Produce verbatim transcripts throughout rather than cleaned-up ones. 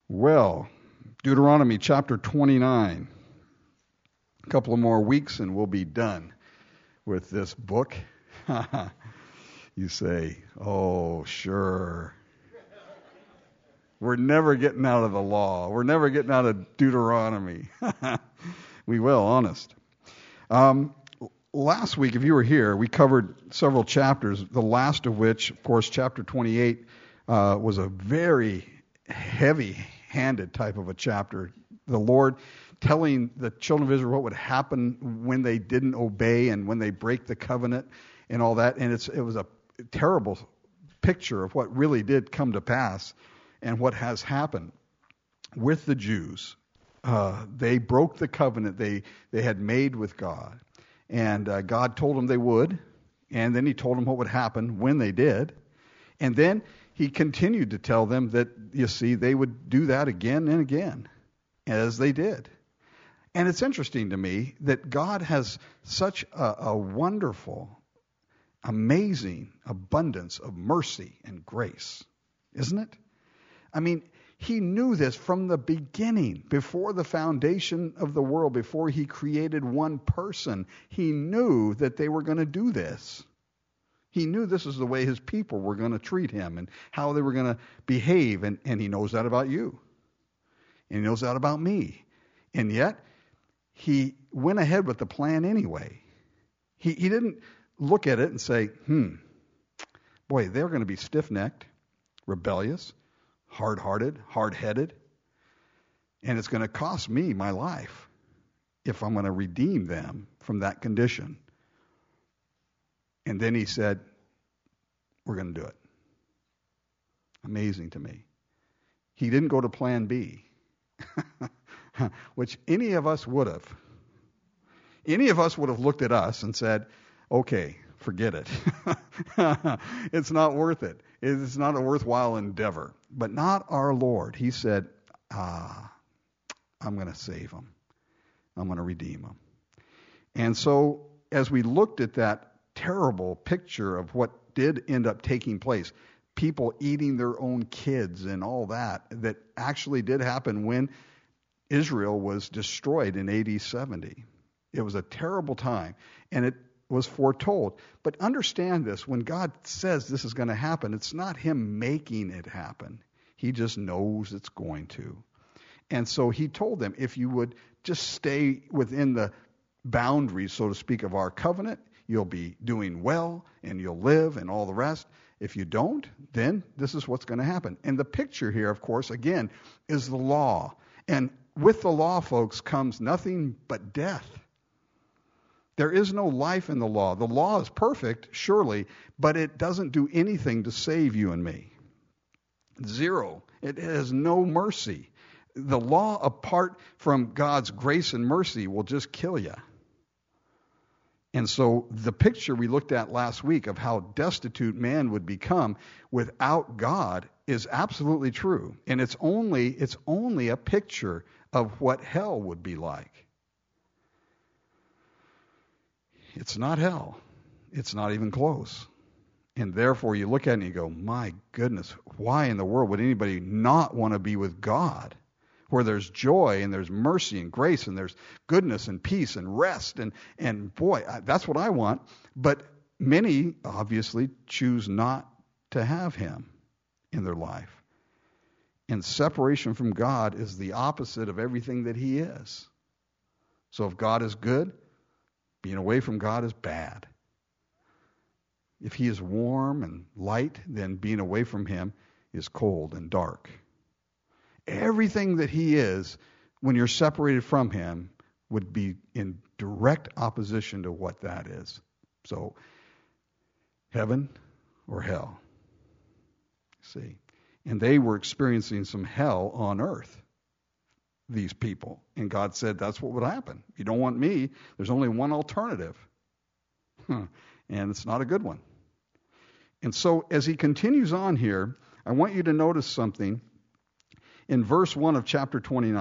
Well, Deuteronomy chapter twenty-nine. A couple of more weeks and we'll be done with this book. You say, oh, sure. We're never getting out of the law. We're never getting out of Deuteronomy. We will, honest. Um, last week, if you were here, we covered several chapters, the last of which, of course, chapter twenty-eight, uh, was a very heavy-handed type of a chapter. The Lord telling the children of Israel what would happen when they didn't obey and when they break the covenant and all that. And it's it was a terrible picture of what really did come to pass and what has happened with the Jews. Uh, they broke the covenant they, they had made with God. And uh, God told them they would. And then he told them what would happen when they did. And then he continued to tell them that, you see, they would do that again and again, as they did. And it's interesting to me that God has such a, a wonderful, amazing abundance of mercy and grace, isn't it? I mean, he knew this from the beginning, before the foundation of the world, before he created one person. He knew that they were going to do this. He knew this is the way his people were going to treat him and how they were going to behave. And, and he knows that about you. And he knows that about me. And yet, he went ahead with the plan anyway. He, he didn't look at it and say, hmm, boy, they're going to be stiff-necked, rebellious, hard-hearted, hard-headed, and it's going to cost me my life if I'm going to redeem them from that condition. And then he said, we're going to do it. Amazing to me. He didn't go to plan B. Which any of us would have. Any of us would have looked at us and said, okay, forget it. It's not worth it. It's not a worthwhile endeavor. But not our Lord. He said, ah, I'm going to save them. I'm going to redeem them. And so as we looked at that terrible picture of what did end up taking place, people eating their own kids and all that, that actually did happen when Israel was destroyed in A D seventy. It was a terrible time, and it was foretold. But understand this, when God says this is going to happen, it's not him making it happen. He just knows it's going to. And so he told them, if you would just stay within the boundaries, so to speak, of our covenant, you'll be doing well, and you'll live, and all the rest. If you don't, then this is what's going to happen. And the picture here, of course, again, is the law. And with the law, folks, comes nothing but death. There is no life in the law. The law is perfect, surely, but it doesn't do anything to save you and me. Zero. It has no mercy. The law, apart from God's grace and mercy, will just kill you. And so the picture we looked at last week of how destitute man would become without God is absolutely true. And it's only it's only a picture of what hell would be like. It's not hell. It's not even close. And therefore you look at it and you go, my goodness, why in the world would anybody not want to be with God? Where there's joy and there's mercy and grace and there's goodness and peace and rest. And, and boy, that's what I want. But many obviously choose not to have him in their life. And separation from God is the opposite of everything that he is. So if God is good, being away from God is bad. If he is warm and light, then being away from him is cold and dark. Everything that he is, when you're separated from him, would be in direct opposition to what that is. So, heaven or hell. See? And they were experiencing some hell on earth, these people. And God said, that's what would happen. You don't want me, there's only one alternative. Huh. And it's not a good one. And so, as he continues on here, I want you to notice something. In verse one of chapter twenty-nine,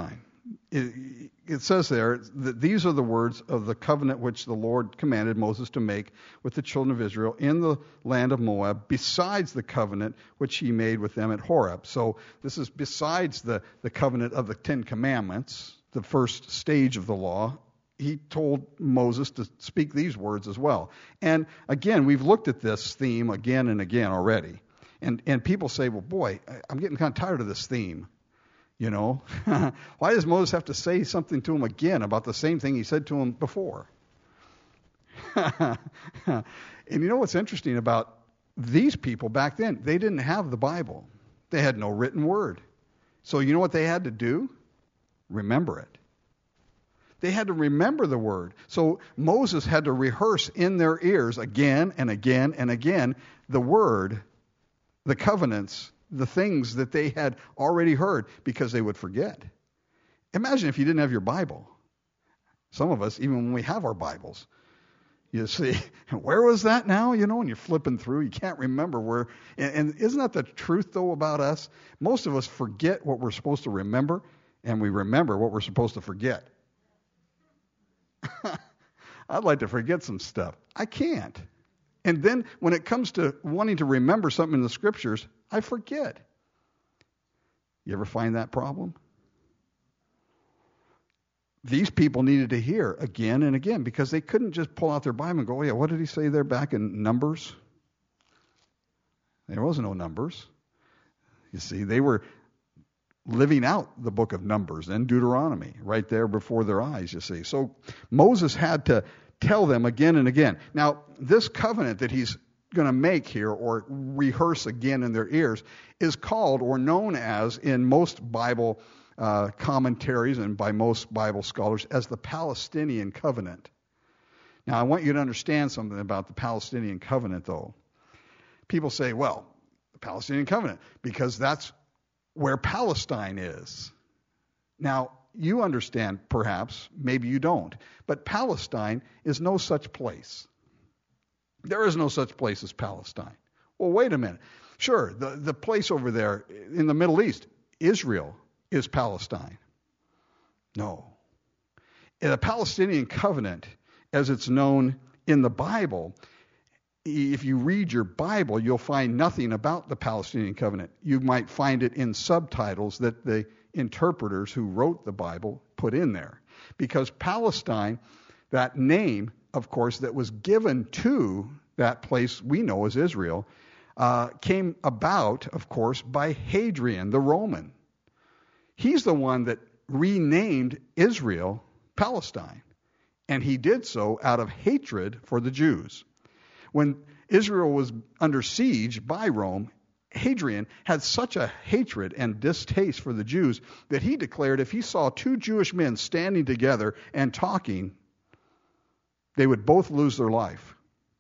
it, it says there that these are the words of the covenant which the Lord commanded Moses to make with the children of Israel in the land of Moab, besides the covenant which he made with them at Horeb. So this is besides the, the covenant of the Ten Commandments, the first stage of the law. He told Moses to speak these words as well. And again, we've looked at this theme again and again already. And and people say, well, boy, I'm getting kind of tired of this theme. You know, why does Moses have to say something to him again about the same thing he said to him before? And you know what's interesting about these people back then? They didn't have the Bible. They had no written word. So you know what they had to do? Remember it. They had to remember the word. So Moses had to rehearse in their ears again and again and again the word, the covenants, the things that they had already heard, because they would forget. Imagine if you didn't have your Bible. Some of us, even when we have our Bibles, you see, where was that now? You know, and you're flipping through, you can't remember where. And, and isn't that the truth, though, about us? Most of us forget what we're supposed to remember, and we remember what we're supposed to forget. I'd like to forget some stuff. I can't. And then when it comes to wanting to remember something in the Scriptures, I forget. You ever find that problem? These people needed to hear again and again, because they couldn't just pull out their Bible and go, oh, yeah, what did he say there back in Numbers? There was no Numbers. You see, they were living out the book of Numbers and Deuteronomy right there before their eyes, you see. So Moses had to tell them again and again. Now, this covenant that he's going to make here, or rehearse again in their ears, is called, or known as, in most Bible uh, commentaries and by most Bible scholars, as the Palestinian covenant. Now, I want you to understand something about the Palestinian covenant, though. People say, well, the Palestinian covenant, because that's where Palestine is. Now, you understand, perhaps, maybe you don't, but Palestine is no such place. There is no such place as Palestine. Well, wait a minute. Sure, the, the place over there in the Middle East, Israel, is Palestine. No. The Palestinian covenant, as it's known in the Bible, if you read your Bible, you'll find nothing about the Palestinian covenant. You might find it in subtitles that the interpreters who wrote the Bible put in there. Because Palestine, that name, of course, that was given to that place we know as Israel, uh, came about, of course, by Hadrian the Roman. He's the one that renamed Israel Palestine. And he did so out of hatred for the Jews. When Israel was under siege by Rome, Hadrian had such a hatred and distaste for the Jews that he declared if he saw two Jewish men standing together and talking, they would both lose their life.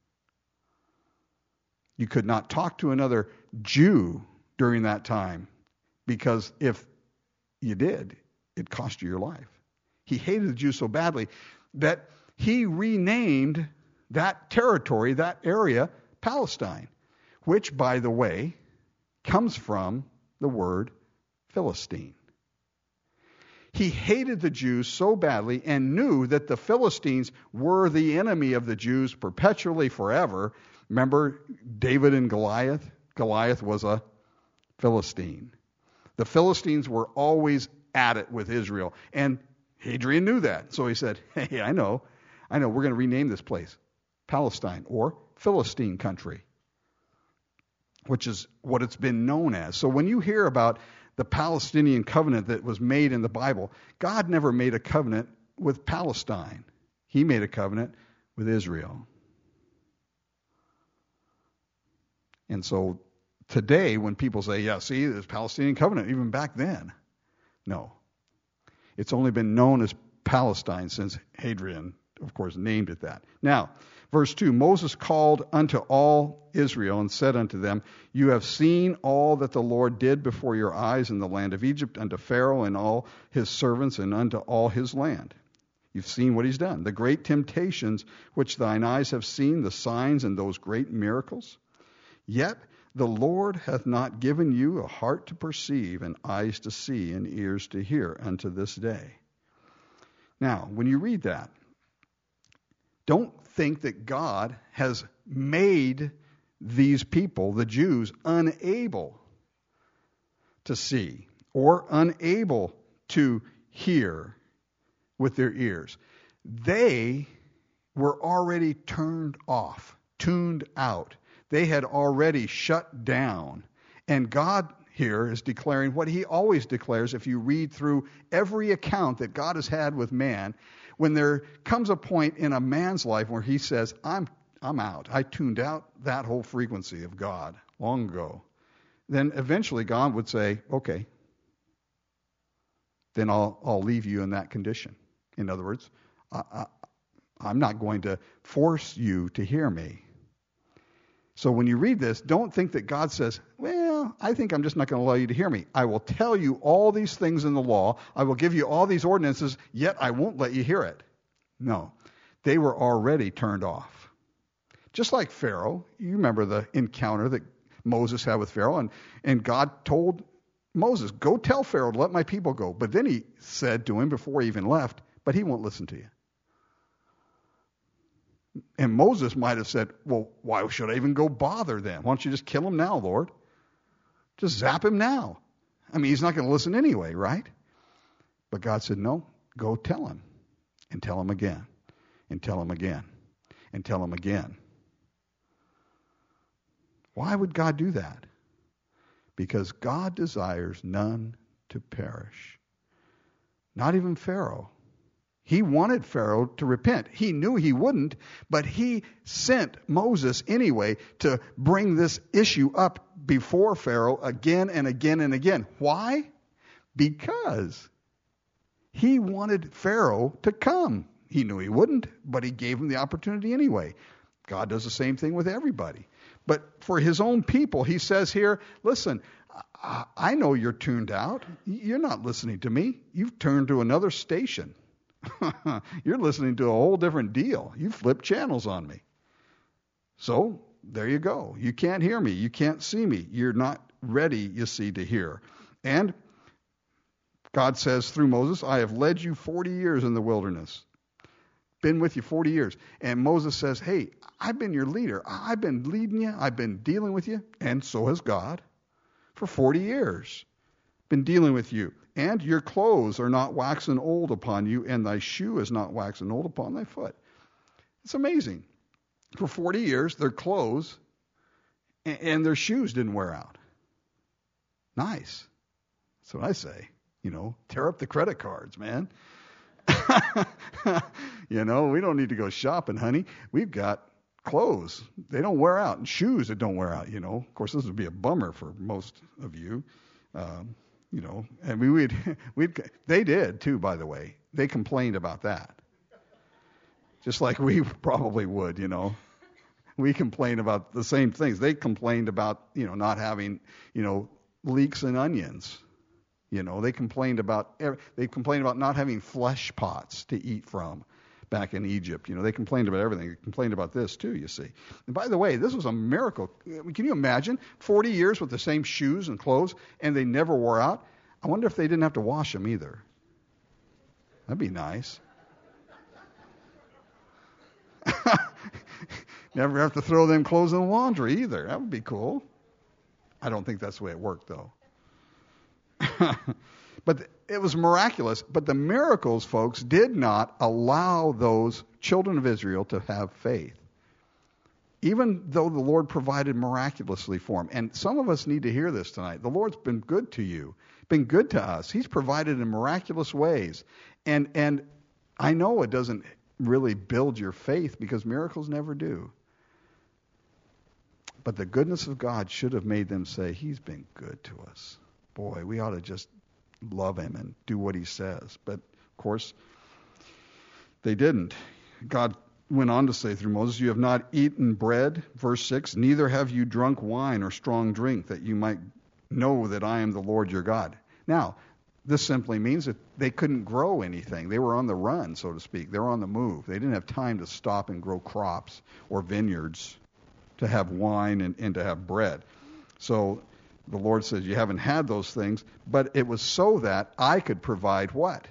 You could not talk to another Jew during that time, because if you did, it cost you your life. He hated the Jews so badly that he renamed that territory, that area, Palestine, which, by the way, comes from the word Philistine. He hated the Jews so badly and knew that the Philistines were the enemy of the Jews perpetually, forever. Remember David and Goliath? Goliath was a Philistine. The Philistines were always at it with Israel. And Hadrian knew that. So he said, hey, I know. I know. We're going to rename this place Palestine, or Philistine country, which is what it's been known as. So when you hear about the Palestinian covenant that was made in the Bible, God never made a covenant with Palestine. He made a covenant with Israel. And so today, when people say, yeah, see, there's Palestinian covenant, even back then. No. It's only been known as Palestine since Hadrian, of course, named it that. Now, verse two, Moses called unto all Israel and said unto them, you have seen all that the Lord did before your eyes in the land of Egypt unto Pharaoh and all his servants and unto all his land. You've seen what he's done. The great temptations which thine eyes have seen, the signs and those great miracles. Yet The Lord hath not given you a heart to perceive, and eyes to see, and ears to hear unto this day. Now, when you read that, don't think that God has made these people, the Jews, unable to see or unable to hear with their ears. They were already turned off, tuned out. They had already shut down. And God here is declaring what he always declares if you read through every account that God has had with man. When there comes a point in a man's life where he says, I'm I'm out. I tuned out that whole frequency of God long ago. Then eventually God would say, okay, then I'll I'll leave you in that condition. In other words, I, I, I'm not going to force you to hear me. So when you read this, don't think that God says, well, I think I'm just not going to allow you to hear me. I will tell you all these things in the law. I will give you all these ordinances, yet I won't let you hear it. No, they were already turned off. Just like Pharaoh, you remember the encounter that Moses had with Pharaoh, and, and God told Moses, go tell Pharaoh to let my people go. But then he said to him before he even left, but he won't listen to you. And Moses might have said, well, why should I even go bother then? Why don't you just kill him now, Lord? Just zap him now. I mean, he's not going to listen anyway, right? But God said, no, go tell him. And tell him again. And tell him again. And tell him again. Why would God do that? Because God desires none to perish. Not even Pharaoh. He wanted Pharaoh to repent. He knew he wouldn't, but he sent Moses anyway to bring this issue up before Pharaoh again and again and again. Why? Because he wanted Pharaoh to come. He knew he wouldn't, but he gave him the opportunity anyway. God does the same thing with everybody. But for his own people, he says here, listen, I know you're tuned out. You're not listening to me. You've turned to another station. You're listening to a whole different deal. You flip channels on me. So there you go. You can't hear me. You can't see me. You're not ready, you see, to hear. And God says through Moses, I have led you forty years in the wilderness. Been with you forty years. And Moses says, hey, I've been your leader. I've been leading you. I've been dealing with you. And so has God for forty years. Been dealing with you. And your clothes are not waxen old upon you, and thy shoe is not waxen old upon thy foot. It's amazing. For forty years, their clothes and their shoes didn't wear out. Nice. That's what I say. You know, tear up the credit cards, man. You know, we don't need to go shopping, honey. We've got clothes. They don't wear out. And shoes that don't wear out, you know. Of course, this would be a bummer for most of you. Um, You know, and we would, we'd, they did too, by the way. They complained about that. Just like we probably would, you know. We complained about the same things. They complained about, you know, not having, you know, leeks and onions. You know, they complained about, they complained about not having flesh pots to eat from back in Egypt. You know, they complained about everything. They complained about this too, you see. And by the way, this was a miracle. Can you imagine forty years with the same shoes and clothes, and they never wore out? I wonder if they didn't have to wash them either. That'd be nice. Never have to throw them clothes in the laundry either. That would be cool. I don't think that's the way it worked, though. But it was miraculous. But the miracles, folks, did not allow those children of Israel to have faith. Even though the Lord provided miraculously for them. And some of us need to hear this tonight. The Lord's been good to you. Been good to us. He's provided in miraculous ways. And and I know it doesn't really build your faith because miracles never do. But the goodness of God should have made them say, he's been good to us. Boy, we ought to just love him and do what he says. But, of course, they didn't. God went on to say through Moses, you have not eaten bread, verse six, neither have you drunk wine or strong drink, that you might know that I am the Lord your God. Now, this simply means that they couldn't grow anything. They were on the run, so to speak. They were on the move. They didn't have time to stop and grow crops or vineyards to have wine and, and to have bread. So the Lord says, you haven't had those things, but it was so that I could provide what?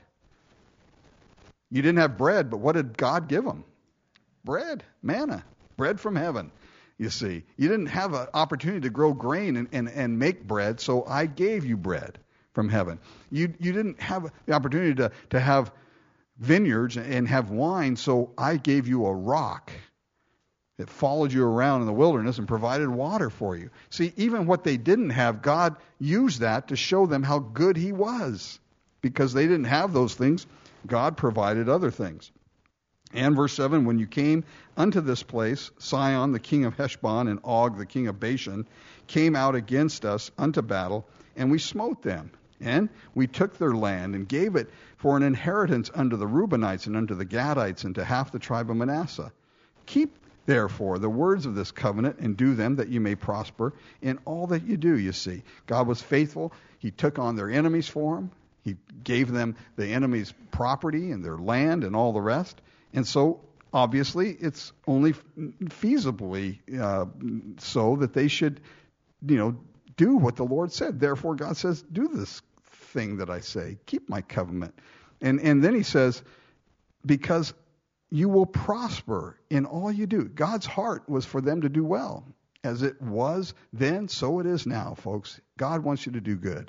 You didn't have bread, but what did God give them? Bread, manna, bread from heaven. You see, you didn't have an opportunity to grow grain and, and, and make bread, so I gave you bread from heaven. You you didn't have the opportunity to, to have vineyards and have wine, so I gave you a rock that followed you around in the wilderness and provided water for you. See, even what they didn't have, God used that to show them how good he was. Because they didn't have those things, God provided other things. And verse seven, when you came unto this place, Sihon the king of Heshbon and Og the king of Bashan came out against us unto battle, and we smote them. And we took their land and gave it for an inheritance unto the Reubenites and unto the Gadites and to half the tribe of Manasseh. Keep therefore the words of this covenant and do them, that you may prosper in all that you do. You see, God was faithful. He took on their enemies for them. He gave them the enemies' property and their land and all the rest. And so, obviously, it's only feasibly uh, so that they should, you know, do what the Lord said. Therefore, God says, do this thing that I say. Keep my covenant. And and then he says, because you will prosper in all you do. God's heart was for them to do well. As it was then, so it is now, folks. God wants you to do good.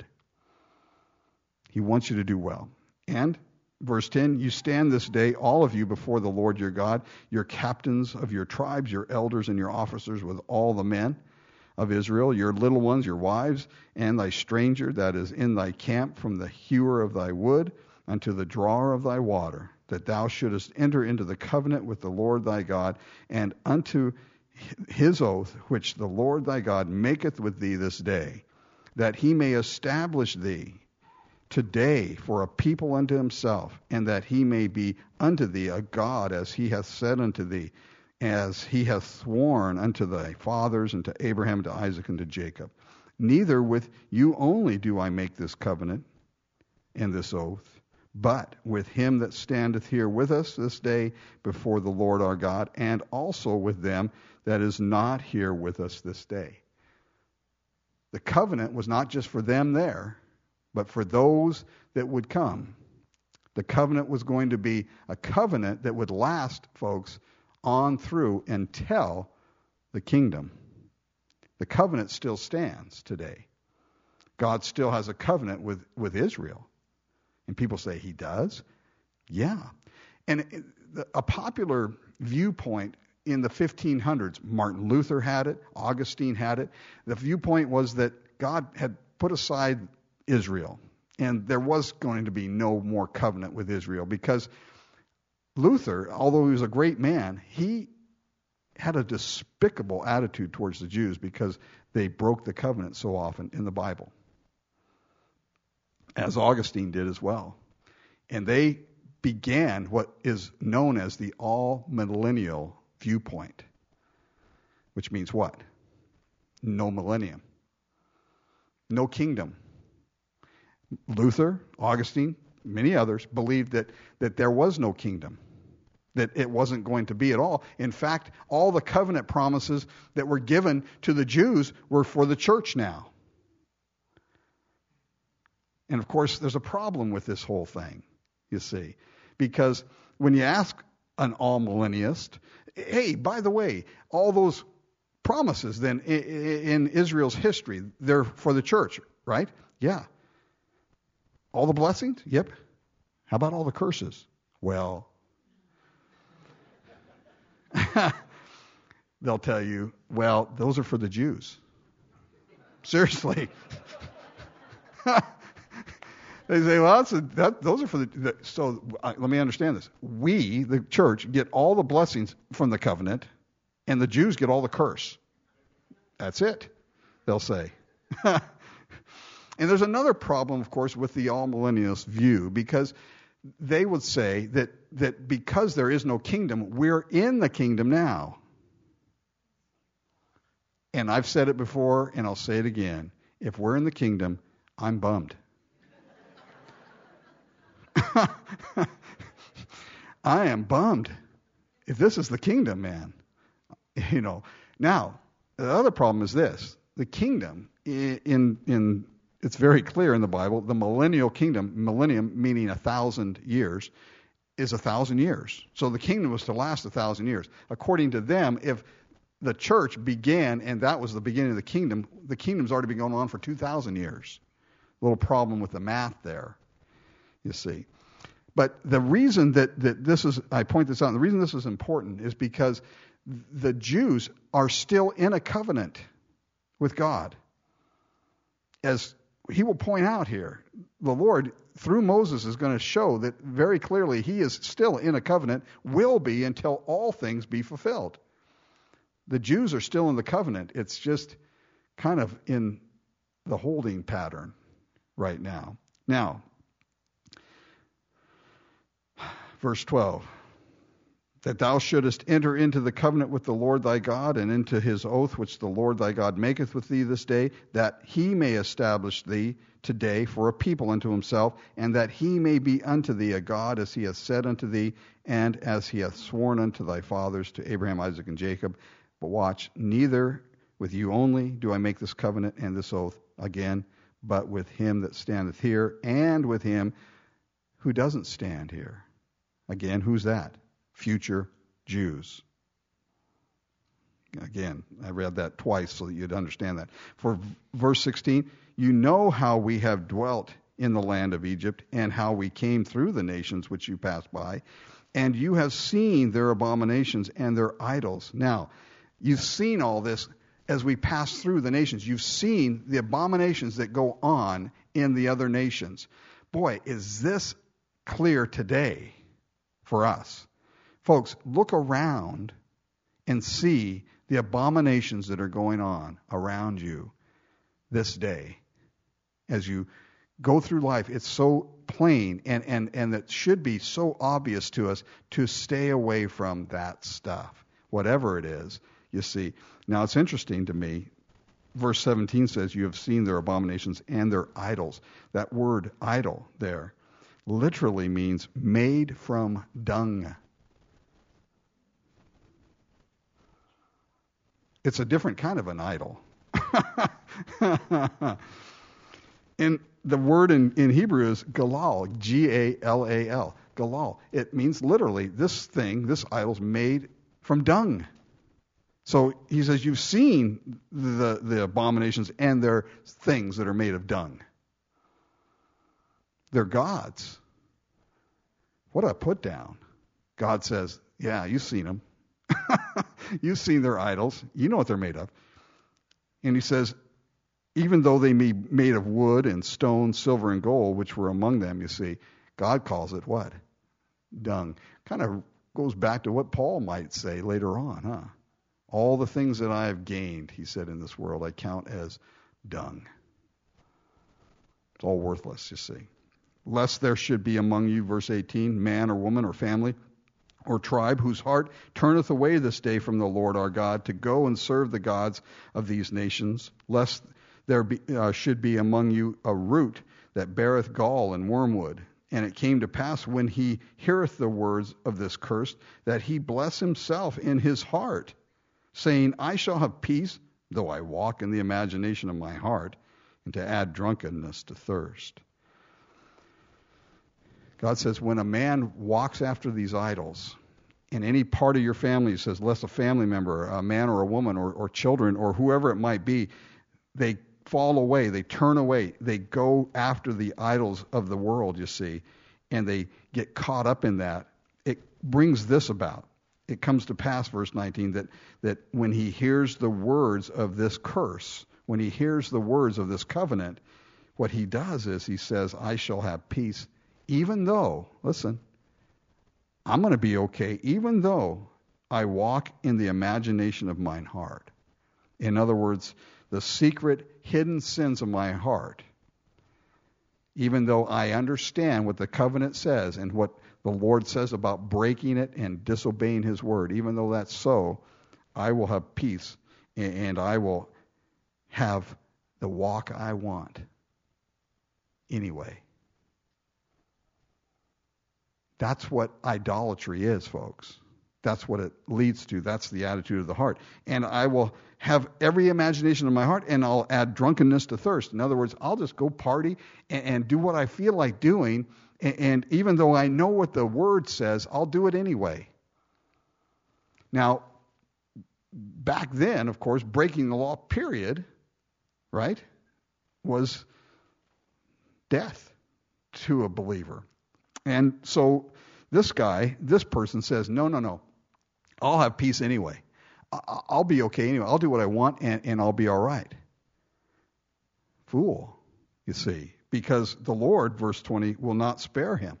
He wants you to do well. And verse ten, you stand this day, all of you, before the Lord your God, your captains of your tribes, your elders and your officers with all the men of Israel, your little ones, your wives, and thy stranger that is in thy camp, from the hewer of thy wood unto the drawer of thy water, that thou shouldest enter into the covenant with the Lord thy God, and unto his oath which the Lord thy God maketh with thee this day, that he may establish thee today for a people unto himself, and that he may be unto thee a God, as he hath said unto thee, as he hath sworn unto thy fathers, and to Abraham, to Isaac, and to Jacob. Neither with you only do I make this covenant and this oath, but with him that standeth here with us this day before the Lord our God, and also with them that is not here with us this day. The covenant was not just for them there, but for those that would come. The covenant was going to be a covenant that would last, folks, on through until the kingdom. The covenant still stands today. God still has a covenant with, with Israel. And people say, he does? Yeah. And a popular viewpoint in the fifteen hundreds, Martin Luther had it, Augustine had it. The viewpoint was that God had put aside Israel, and there was going to be no more covenant with Israel, because Luther, although he was a great man, he had a despicable attitude towards the Jews because they broke the covenant so often in the Bible, as Augustine did as well. And they began what is known as the all-millennial viewpoint, which means what? No millennium. No kingdom. Luther, Augustine, many others believed that, that there was no kingdom, that it wasn't going to be at all. In fact, all the covenant promises that were given to the Jews were for the church now. And of course, there's a problem with this whole thing, you see, because when you ask an all-millennialist, hey, by the way, all those promises then in Israel's history, they're for the church, right? Yeah. All the blessings? Yep. How about all the curses? Well, they'll tell you, well, those are for the Jews. Seriously. They say, well, that's a, that, those are for the, the so uh, let me understand this. We, the church, get all the blessings from the covenant, and the Jews get all the curse. That's it, they'll say. And there's another problem, of course, with the all-millennialist view, because they would say that, that because there is no kingdom, we're in the kingdom now. And I've said it before, and I'll say it again. If we're in the kingdom, I'm bummed. I am bummed. If this is the kingdom, man. You know. Now, the other problem is this. the kingdom in, in, in it's very clear in the Bible, the millennial kingdom, millennium meaning a thousand years, is a thousand years. So the kingdom was to last a thousand years. According to them, if the church began and that was the beginning of the kingdom, the kingdom's already been going on for two thousand years. A little problem with the math there, you see. But the reason that, that this is, I point this out, and the reason this is important is because the Jews are still in a covenant with God. As he will point out here, the Lord, through Moses, is going to show that very clearly he is still in a covenant, will be until all things be fulfilled. The Jews are still in the covenant. It's just kind of in the holding pattern right now. Now, verse twelve, that thou shouldest enter into the covenant with the Lord thy God, and into his oath which the Lord thy God maketh with thee this day, that he may establish thee today for a people unto himself, and that he may be unto thee a God, as he hath said unto thee, and as he hath sworn unto thy fathers, to Abraham, Isaac, and Jacob. But watch, neither with you only do I make this covenant and this oath again, but with him that standeth here, and with him who doesn't stand here. Again, who's that? Future Jews. Again, I read that twice so that you'd understand that. For verse sixteen, you know how we have dwelt in the land of Egypt, and how we came through the nations which you passed by, and you have seen their abominations and their idols. Now, you've seen all this as we pass through the nations. You've seen the abominations that go on in the other nations. Boy, is this clear today for us. Folks, look around and see the abominations that are going on around you this day. As you go through life, it's so plain, and, and, and it should be so obvious to us to stay away from that stuff, whatever it is, you see. Now, it's interesting to me, verse seventeen says, you have seen their abominations and their idols. That word idol there literally means made from dung. It's a different kind of an idol. And the word in, in Hebrew is galal, G A L A L, galal. It means literally this thing, this idol's made from dung. So he says, you've seen the, the abominations and their things that are made of dung. They're gods. What a put down. God says, yeah, you've seen them. You've seen their idols. You know what they're made of. And he says, even though they be made of wood and stone, silver and gold, which were among them, you see, God calls it what? Dung. Kind of goes back to what Paul might say later on, huh? All the things that I have gained, he said, in this world, I count as dung. It's all worthless, you see. Lest there should be among you, verse eighteen, man or woman or family or tribe whose heart turneth away this day from the Lord our God to go and serve the gods of these nations, lest there be, uh, should be among you a root that beareth gall and wormwood. And it came to pass, when he heareth the words of this curse, that he bless himself in his heart, saying, I shall have peace, though I walk in the imagination of my heart, and to add drunkenness to thirst. God says, when a man walks after these idols, in any part of your family, he says, lest a family member, a man or a woman, or, or children, or whoever it might be, they fall away, they turn away, they go after the idols of the world, you see, and they get caught up in that. It brings this about. It comes to pass, verse nineteen, that, that when he hears the words of this curse, when he hears the words of this covenant, what he does is he says, I shall have peace, even though, listen, I'm going to be okay, even though I walk in the imagination of mine heart. In other words, the secret, hidden sins of my heart, even though I understand what the covenant says and what the Lord says about breaking it and disobeying his word, even though that's so, I will have peace and I will have the walk I want anyway. That's what idolatry is, folks. That's what it leads to. That's the attitude of the heart. And I will have every imagination of my heart, and I'll add drunkenness to thirst. In other words, I'll just go party and, and do what I feel like doing. And, and even though I know what the word says, I'll do it anyway. Now, back then, of course, breaking the law, period, right, was death to a believer. And so this guy, this person says, no, no, no. I'll have peace anyway. I'll be okay anyway. I'll do what I want, and, and I'll be all right. Fool, you see, because the Lord, verse twenty, will not spare him.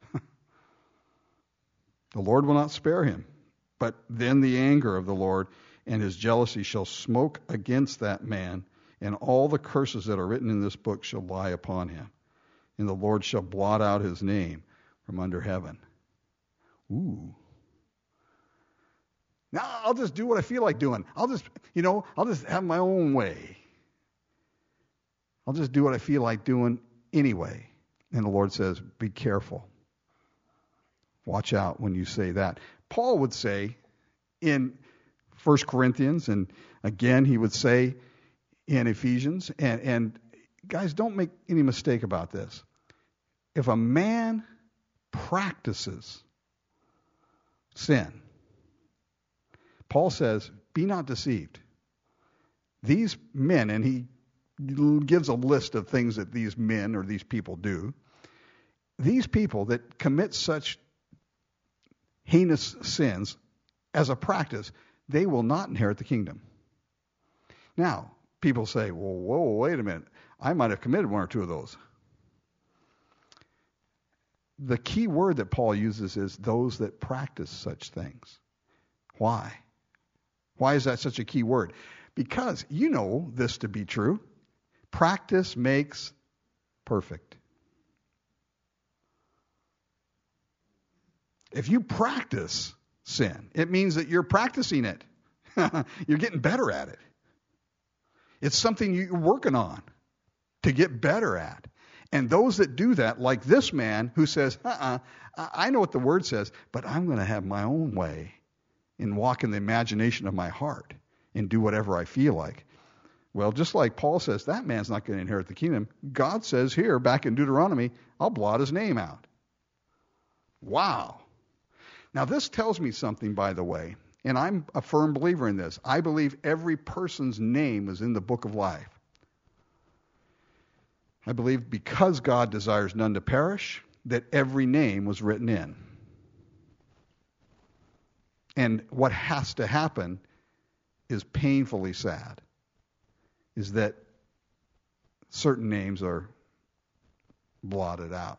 The Lord will not spare him. But then the anger of the Lord and his jealousy shall smoke against that man, and all the curses that are written in this book shall lie upon him. And the Lord shall blot out his name from under heaven. Ooh. Now I'll just do what I feel like doing. I'll just, you know, I'll just have my own way. I'll just do what I feel like doing anyway. And the Lord says, be careful. Watch out when you say that. Paul would say in First Corinthians, and again he would say in Ephesians, and, and guys, don't make any mistake about this. If a man practices sin, Paul says, be not deceived. These men, and he gives a list of things that these men or these people do. These people that commit such heinous sins as a practice, they will not inherit the kingdom. Now, people say, well, whoa, wait a minute. I might have committed one or two of those. The key word that Paul uses is those that practice such things. Why? Why is that such a key word? Because you know this to be true. Practice makes perfect. If you practice sin, it means that you're practicing it. You're getting better at it. It's something you're working on to get better at. And those that do that, like this man who says, uh-uh, I know what the word says, but I'm going to have my own way and walk in the imagination of my heart and do whatever I feel like. Well, just like Paul says, that man's not going to inherit the kingdom. God says here, back in Deuteronomy, I'll blot his name out. Wow. Now, this tells me something, by the way, and I'm a firm believer in this. I believe every person's name is in the book of life. I believe because God desires none to perish, that every name was written in. And what has to happen is painfully sad, is that certain names are blotted out.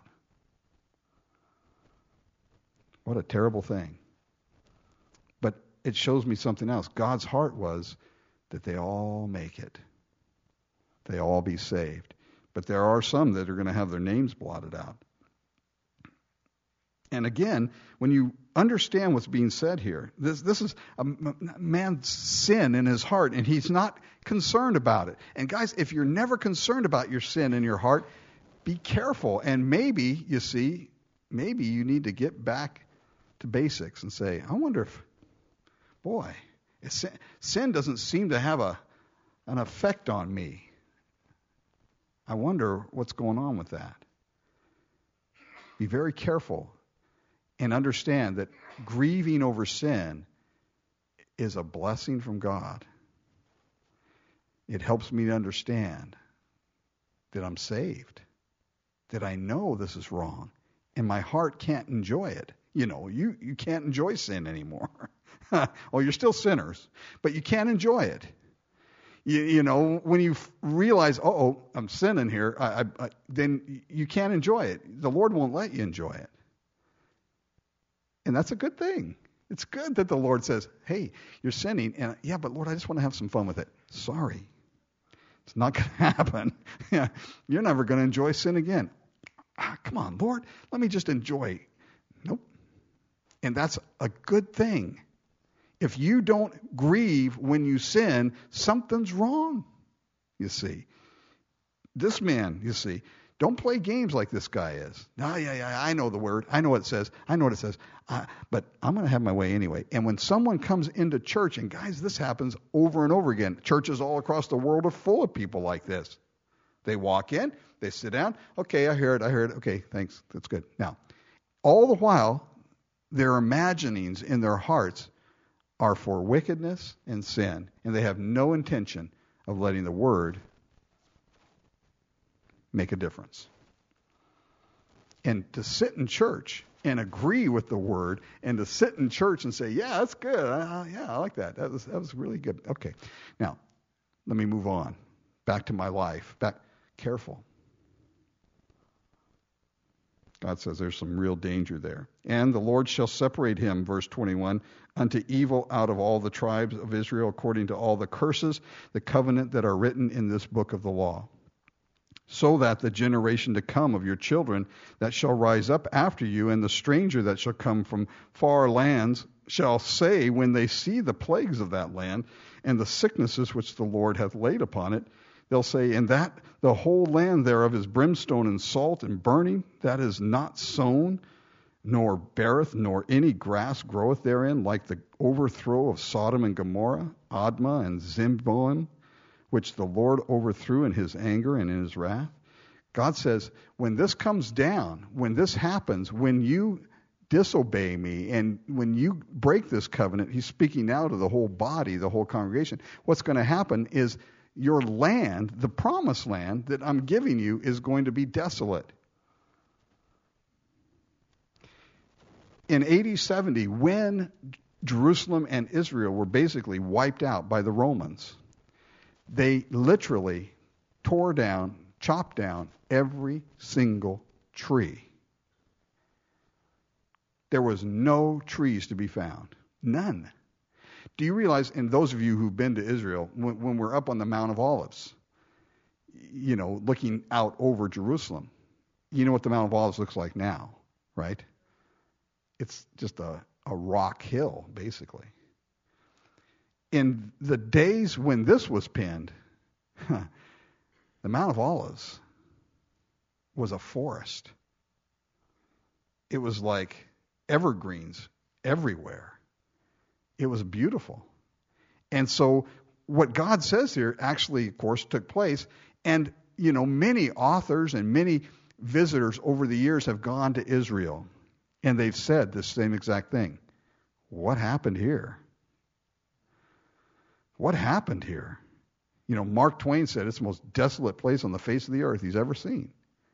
What a terrible thing. But it shows me something else. God's heart was that they all make it. They all be saved. But there are some that are going to have their names blotted out. And again, when you understand what's being said here, this, this is a man's sin in his heart, and he's not concerned about it. And guys, if you're never concerned about your sin in your heart, be careful. And maybe, you see, maybe you need to get back to basics and say, I wonder if, boy, sin, sin doesn't seem to have a an effect on me. I wonder what's going on with that. Be very careful and understand that grieving over sin is a blessing from God. It helps me to understand that I'm saved, that I know this is wrong, and my heart can't enjoy it. You know, you, you can't enjoy sin anymore. Well, you're still sinners, but you can't enjoy it. You, you know, when you realize, oh, I'm sinning here, I, I, I, then you can't enjoy it. The Lord won't let you enjoy it. And that's a good thing. It's good that the Lord says, hey, you're sinning. And yeah, but Lord, I just want to have some fun with it. Sorry. It's not going to happen. You're never going to enjoy sin again. Ah, come on, Lord, let me just enjoy. Nope. And that's a good thing. If you don't grieve when you sin, something's wrong, you see. This man, you see, Don't play games like this guy is. No, yeah, yeah, I know the word. I know what it says. I know what it says. Uh, but I'm going to have my way anyway. And when someone comes into church, and guys, this happens over and over again. Churches all across the world are full of people like this. They walk in, they sit down. Okay, I hear it, I heard it. Okay, thanks, that's good. Now, all the while, their imaginings in their hearts are for wickedness and sin, and they have no intention of letting the word make a difference. And to sit in church and agree with the word, and to sit in church and say, yeah, that's good. Uh, yeah, I like that. That was that was really good. Okay. Now, let me move on. Back to my life. Back careful. God says there's some real danger there. And the Lord shall separate him, verse twenty-one, unto evil out of all the tribes of Israel, according to all the curses, the covenant that are written in this book of the law. So that the generation to come of your children that shall rise up after you, and the stranger that shall come from far lands, shall say, when they see the plagues of that land, and the sicknesses which the Lord hath laid upon it, they'll say, and that the whole land thereof is brimstone and salt and burning, that is not sown, nor beareth, nor any grass groweth therein, like the overthrow of Sodom and Gomorrah, Admah and Zimboim, which the Lord overthrew in his anger and in his wrath. God says, when this comes down, when this happens, when you disobey me, and when you break this covenant, he's speaking now to the whole body, the whole congregation, what's going to happen is your land, the promised land that I'm giving you, is going to be desolate. In A D seventy, when Jerusalem and Israel were basically wiped out by the Romans, they literally tore down, chopped down every single tree. There was no trees to be found. None. Do you realize, and those of you who've been to Israel, when, when we're up on the Mount of Olives, you know, looking out over Jerusalem, you know what the Mount of Olives looks like now, right? It's just a, a rock hill, basically. In the days when this was penned, huh, the Mount of Olives was a forest. It was like evergreens everywhere. It was beautiful. And so what God says here actually, of course, took place. And, you know, many authors and many visitors over the years have gone to Israel, and they've said this same exact thing. What happened here? What happened here? You know, Mark Twain said it's the most desolate place on the face of the earth he's ever seen.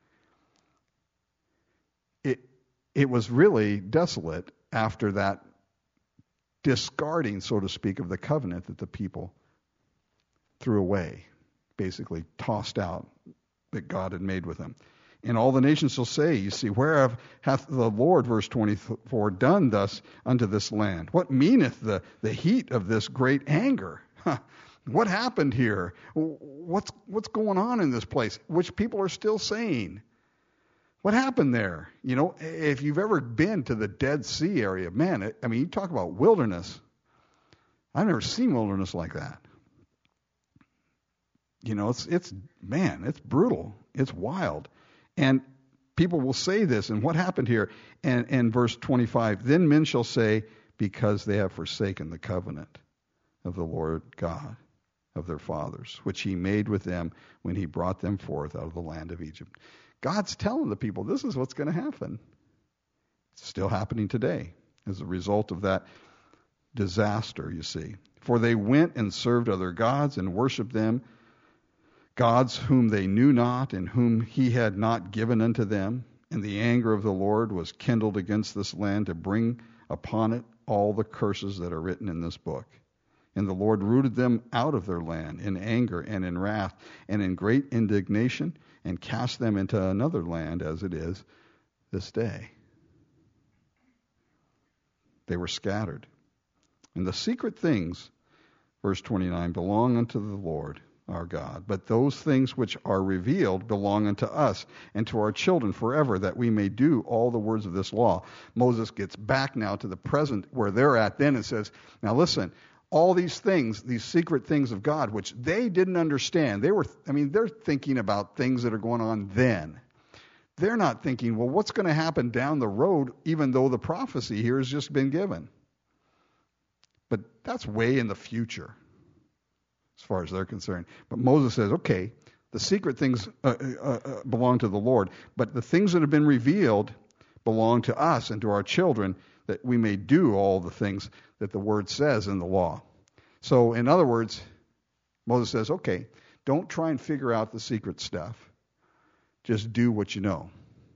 It it was really desolate after that discarding, so to speak, of the covenant that the people threw away, basically tossed out, that God had made with them. And all the nations shall say, you see, whereof hath the Lord, verse twenty-four, done thus unto this land? What meaneth the, the heat of this great anger? Huh. What happened here? What's what's going on in this place? Which people are still saying. What happened there? You know, if you've ever been to the Dead Sea area, man, it, I mean, you talk about wilderness. I've never seen wilderness like that. You know, it's it's man, it's brutal. It's wild. And people will say this, and what happened here? And, and verse twenty-five, then men shall say, because they have forsaken the covenant of the Lord God of their fathers, which he made with them when he brought them forth out of the land of Egypt. God's telling the people, this is what's going to happen. It's still happening today as a result of that disaster, you see. For they went and served other gods and worshipped them, gods whom they knew not and whom he had not given unto them. And the anger of the Lord was kindled against this land to bring upon it all the curses that are written in this book. And the Lord rooted them out of their land in anger and in wrath and in great indignation, and cast them into another land as it is this day. They were scattered. And the secret things, verse twenty-nine, belong unto the Lord our God. But those things which are revealed belong unto us and to our children forever, that we may do all the words of this law. Moses gets back now to the present where they're at then and says, now listen, all these things, these secret things of God, which they didn't understand. They were, I mean, they're thinking about things that are going on then. they're not thinking, well, what's going to happen down the road, even though the prophecy here has just been given? But that's way in the future, as far as they're concerned. But Moses says, okay, the secret things uh, uh, uh, belong to the Lord, but the things that have been revealed belong to us and to our children, that we may do all the things that the Word says in the law. So, in other words, Moses says, okay, don't try and figure out the secret stuff. Just do what you know.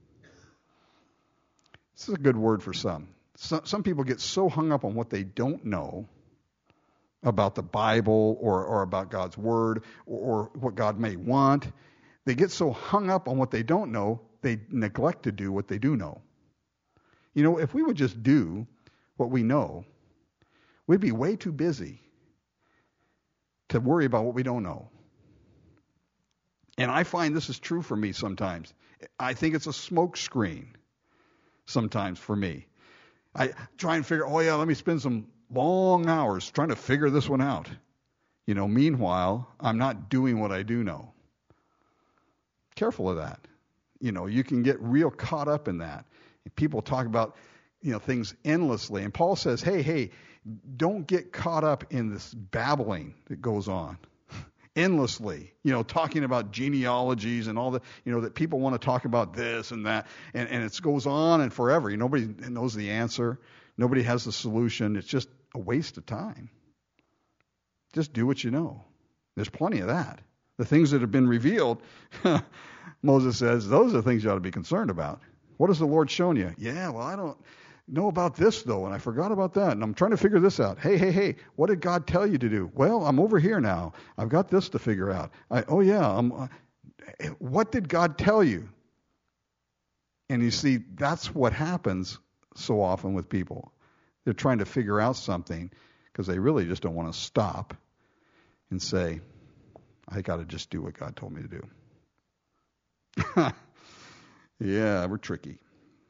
This is a good word for some. Some, some people get so hung up on what they don't know about the Bible or, or about God's Word or, or what God may want. They get so hung up on what they don't know, they neglect to do what they do know. You know, if we would just do what we know, we'd be way too busy to worry about what we don't know. And I find this is true for me sometimes. I think it's a smoke screen sometimes for me. I try and figure, oh yeah, let me spend some long hours trying to figure this one out. You know, meanwhile, I'm not doing what I do know. Careful of that. You know, you can get real caught up in that. People talk about, you know, things endlessly. And Paul says, hey, hey, don't get caught up in this babbling that goes on endlessly, you know, talking about genealogies and all the, you know, that people want to talk about this and that, and, and it goes on and forever. You know, nobody knows the answer. Nobody has the solution. It's just a waste of time. Just do what you know. There's plenty of that. The things that have been revealed, Moses says, those are the things you ought to be concerned about. What has the Lord shown you? Yeah, well, I don't know about this, though, and I forgot about that, and I'm trying to figure this out. Hey, hey, hey, what did God tell you to do? Well, I'm over here now. I've got this to figure out. I, oh, yeah, I'm, uh, what did God tell you? And you see, that's what happens so often with people. They're trying to figure out something because they really just don't want to stop and say, I got to just do what God told me to do. Yeah, we're tricky.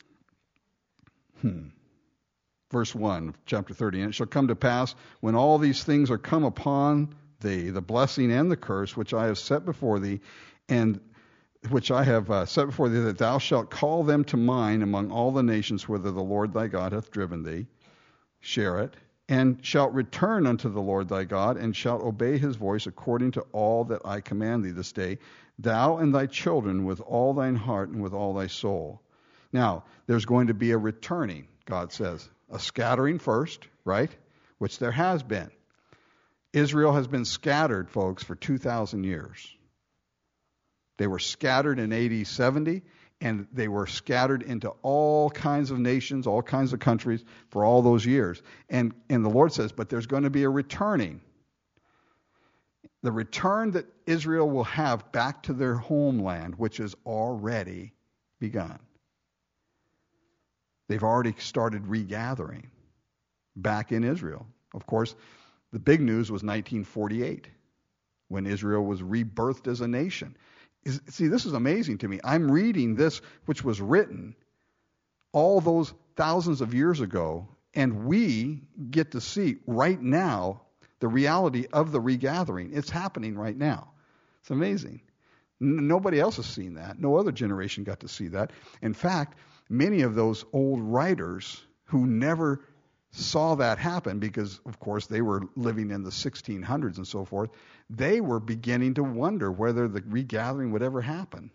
Hmm. Verse one, chapter thirty, and it shall come to pass when all these things are come upon thee, the blessing and the curse which I have set before thee, and which I have uh, set before thee, that thou shalt call them to mind among all the nations whither the Lord thy God hath driven thee, share it, and shalt return unto the Lord thy God, and shalt obey his voice according to all that I command thee this day, thou and thy children with all thine heart and with all thy soul. Now, there's going to be a returning, God says. A scattering first, right? Which there has been. Israel has been scattered, folks, for two thousand years. They were scattered in A D seventy, and they were scattered into all kinds of nations, all kinds of countries for all those years. And, and the Lord says, but there's going to be a returning. The return that Israel will have back to their homeland, which has already begun. They've already started regathering back in Israel. Of course, the big news was nineteen forty-eight, when Israel was rebirthed as a nation. Is, see, this is amazing to me. I'm reading this, which was written all those thousands of years ago, and we get to see right now the reality of the regathering. It's happening right now. It's amazing. N- nobody else has seen that. No other generation got to see that. In fact, many of those old writers who never saw that happen, because, of course, they were living in the sixteen hundreds and so forth, they were beginning to wonder whether the regathering would ever happen.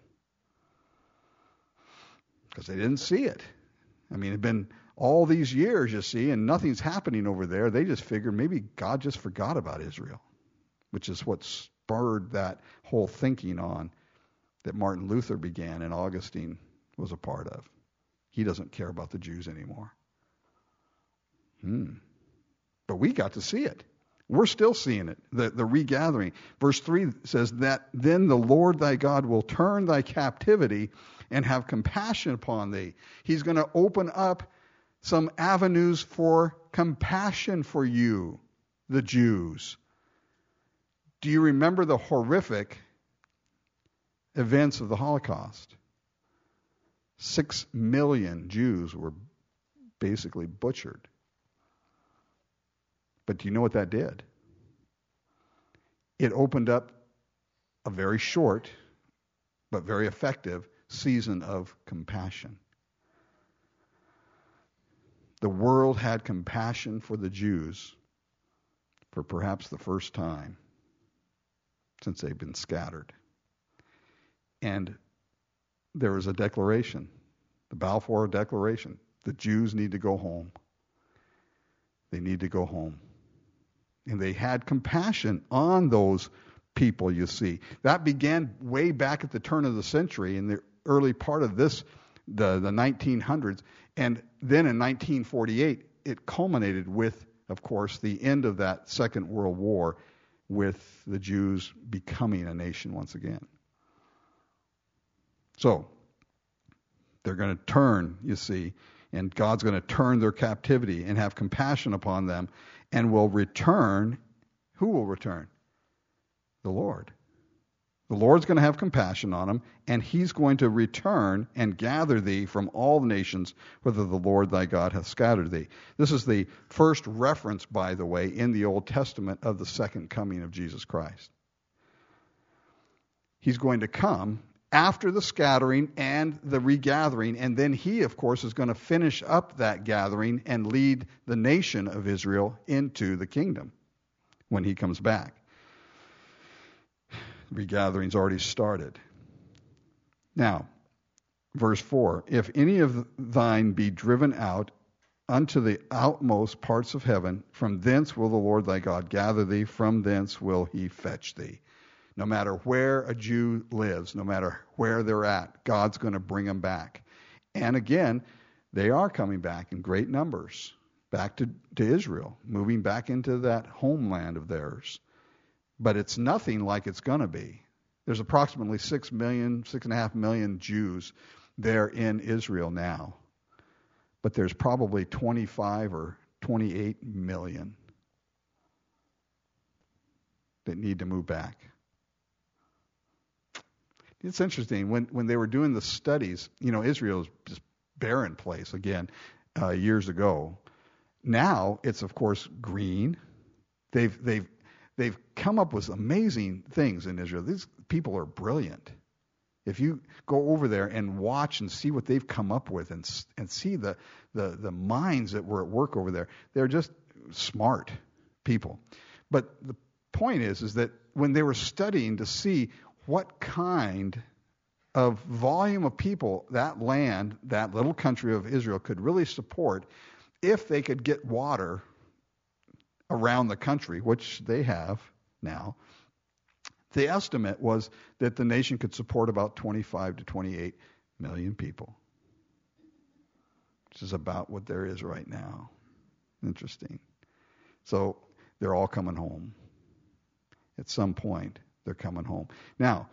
Because they didn't see it. I mean, it had been all these years, you see, and nothing's happening over there. They just figured maybe God just forgot about Israel, which is what spurred that whole thinking on that Martin Luther began and Augustine was a part of. He doesn't care about the Jews anymore. Hmm. But we got to see it. We're still seeing it, the, the regathering. Verse three says that then the Lord thy God will turn thy captivity and have compassion upon thee. He's going to open up some avenues for compassion for you, the Jews. Do you remember the horrific events of the Holocaust? Six million Jews were basically butchered. But do you know what that did? It opened up a very short, but very effective, season of compassion. The world had compassion for the Jews for perhaps the first time since they've been scattered. And there was a declaration, the Balfour Declaration. The Jews need to go home. They need to go home. And they had compassion on those people, you see. That began way back at the turn of the century, in the early part of this, the, the nineteen hundreds. And then in nineteen forty-eight, it culminated with, of course, the end of that Second World War, with the Jews becoming a nation once again. So, they're going to turn, you see, and God's going to turn their captivity and have compassion upon them, and will return. Who will return? The Lord. The Lord's going to have compassion on them, and He's going to return and gather thee from all the nations, whither the Lord thy God hath scattered thee. This is the first reference, by the way, in the Old Testament of the second coming of Jesus Christ. He's going to come after the scattering and the regathering, and then He, of course, is going to finish up that gathering and lead the nation of Israel into the kingdom when He comes back. Regathering's already started. Now, verse four, if any of thine be driven out unto the outmost parts of heaven, from thence will the Lord thy God gather thee, from thence will He fetch thee. No matter where a Jew lives, no matter where they're at, God's going to bring them back. And again, they are coming back in great numbers, back to, to Israel, moving back into that homeland of theirs. But it's nothing like it's going to be. There's approximately six million, six and a half million Jews there in Israel now. But there's probably twenty-five or twenty-eight million that need to move back. It's interesting, when, when they were doing the studies, you know, Israel is just barren place again uh, years ago. Now it's, of course, green. They've they've They've come up with amazing things in Israel. These people are brilliant. If you go over there and watch and see what they've come up with, and and see the, the, the minds that were at work over there, they're just smart people. But the point is, is that when they were studying to see what kind of volume of people that land, that little country of Israel could really support, if they could get water around the country, which they have now, the estimate was that the nation could support about twenty-five to twenty-eight million people, which is about what there is right now. Interesting. So they're all coming home. At some point, they're coming home. Now,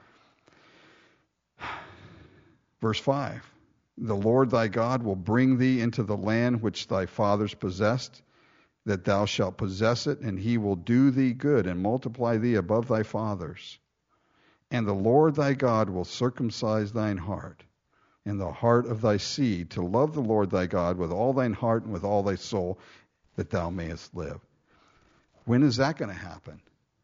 verse five, the Lord thy God will bring thee into the land which thy fathers possessed, that thou shalt possess it, and He will do thee good and multiply thee above thy fathers. And the Lord thy God will circumcise thine heart and the heart of thy seed, to love the Lord thy God with all thine heart and with all thy soul, that thou mayest live. When is that going to happen?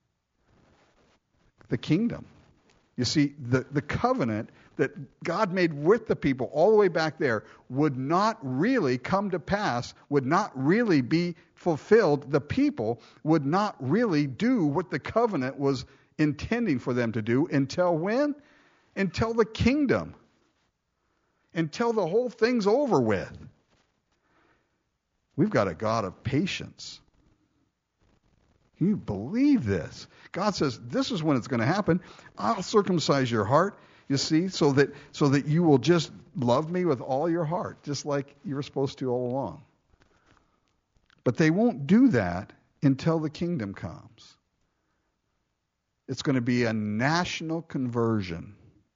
The kingdom. You see, the, the covenant that God made with the people all the way back there would not really come to pass, would not really be fulfilled. The people would not really do what the covenant was intending for them to do until when? Until the kingdom. Until the whole thing's over with. We've got a God of patience. Can you believe this? God says, this is when it's going to happen. I'll circumcise your heart, you see, so that so that you will just love me with all your heart, just like you were supposed to all along. But they won't do that until the kingdom comes. It's going to be a national conversion.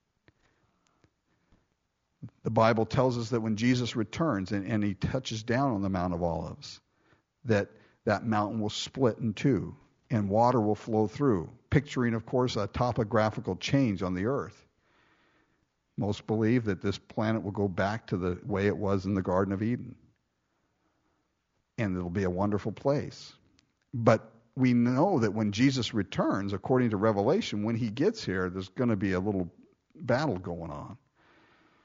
The Bible tells us that when Jesus returns and, and He touches down on the Mount of Olives, that that mountain will split in two and water will flow through, picturing, of course, a topographical change on the earth. Most believe that this planet will go back to the way it was in the Garden of Eden. And it'll be a wonderful place. But we know that when Jesus returns, according to Revelation, when He gets here, there's going to be a little battle going on.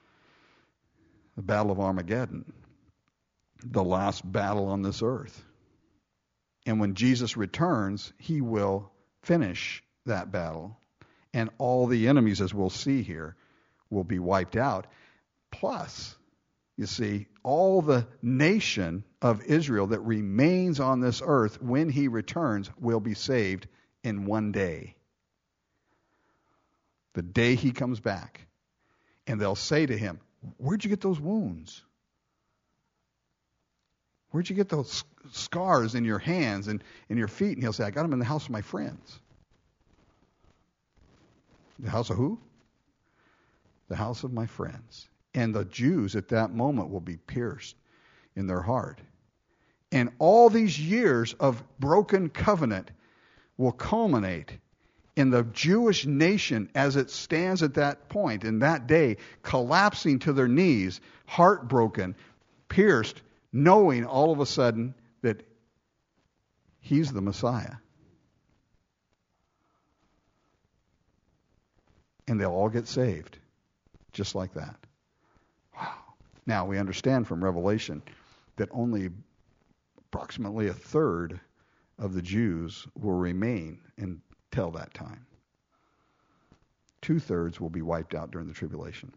the Battle of Armageddon, the last battle on this earth. And when Jesus returns, he will finish that battle. And all the enemies, as we'll see here, will be wiped out. Plus, you see, all the nation of Israel that remains on this earth when he returns will be saved in one day. The day he comes back. And they'll say to him, "Where'd you get those wounds? Where'd you get those scars in your hands and in your feet?" And he'll say, "I got them in the house of my friends." The house of who? The house of my friends. And the Jews at that moment will be pierced in their heart. And all these years of broken covenant will culminate in the Jewish nation as it stands at that point, in that day, collapsing to their knees, heartbroken, pierced, knowing all of a sudden that he's the Messiah. And they'll all get saved, just like that. Wow. Now, we understand from Revelation that only approximately a third of the Jews will remain until that time. Two-thirds will be wiped out during the tribulation.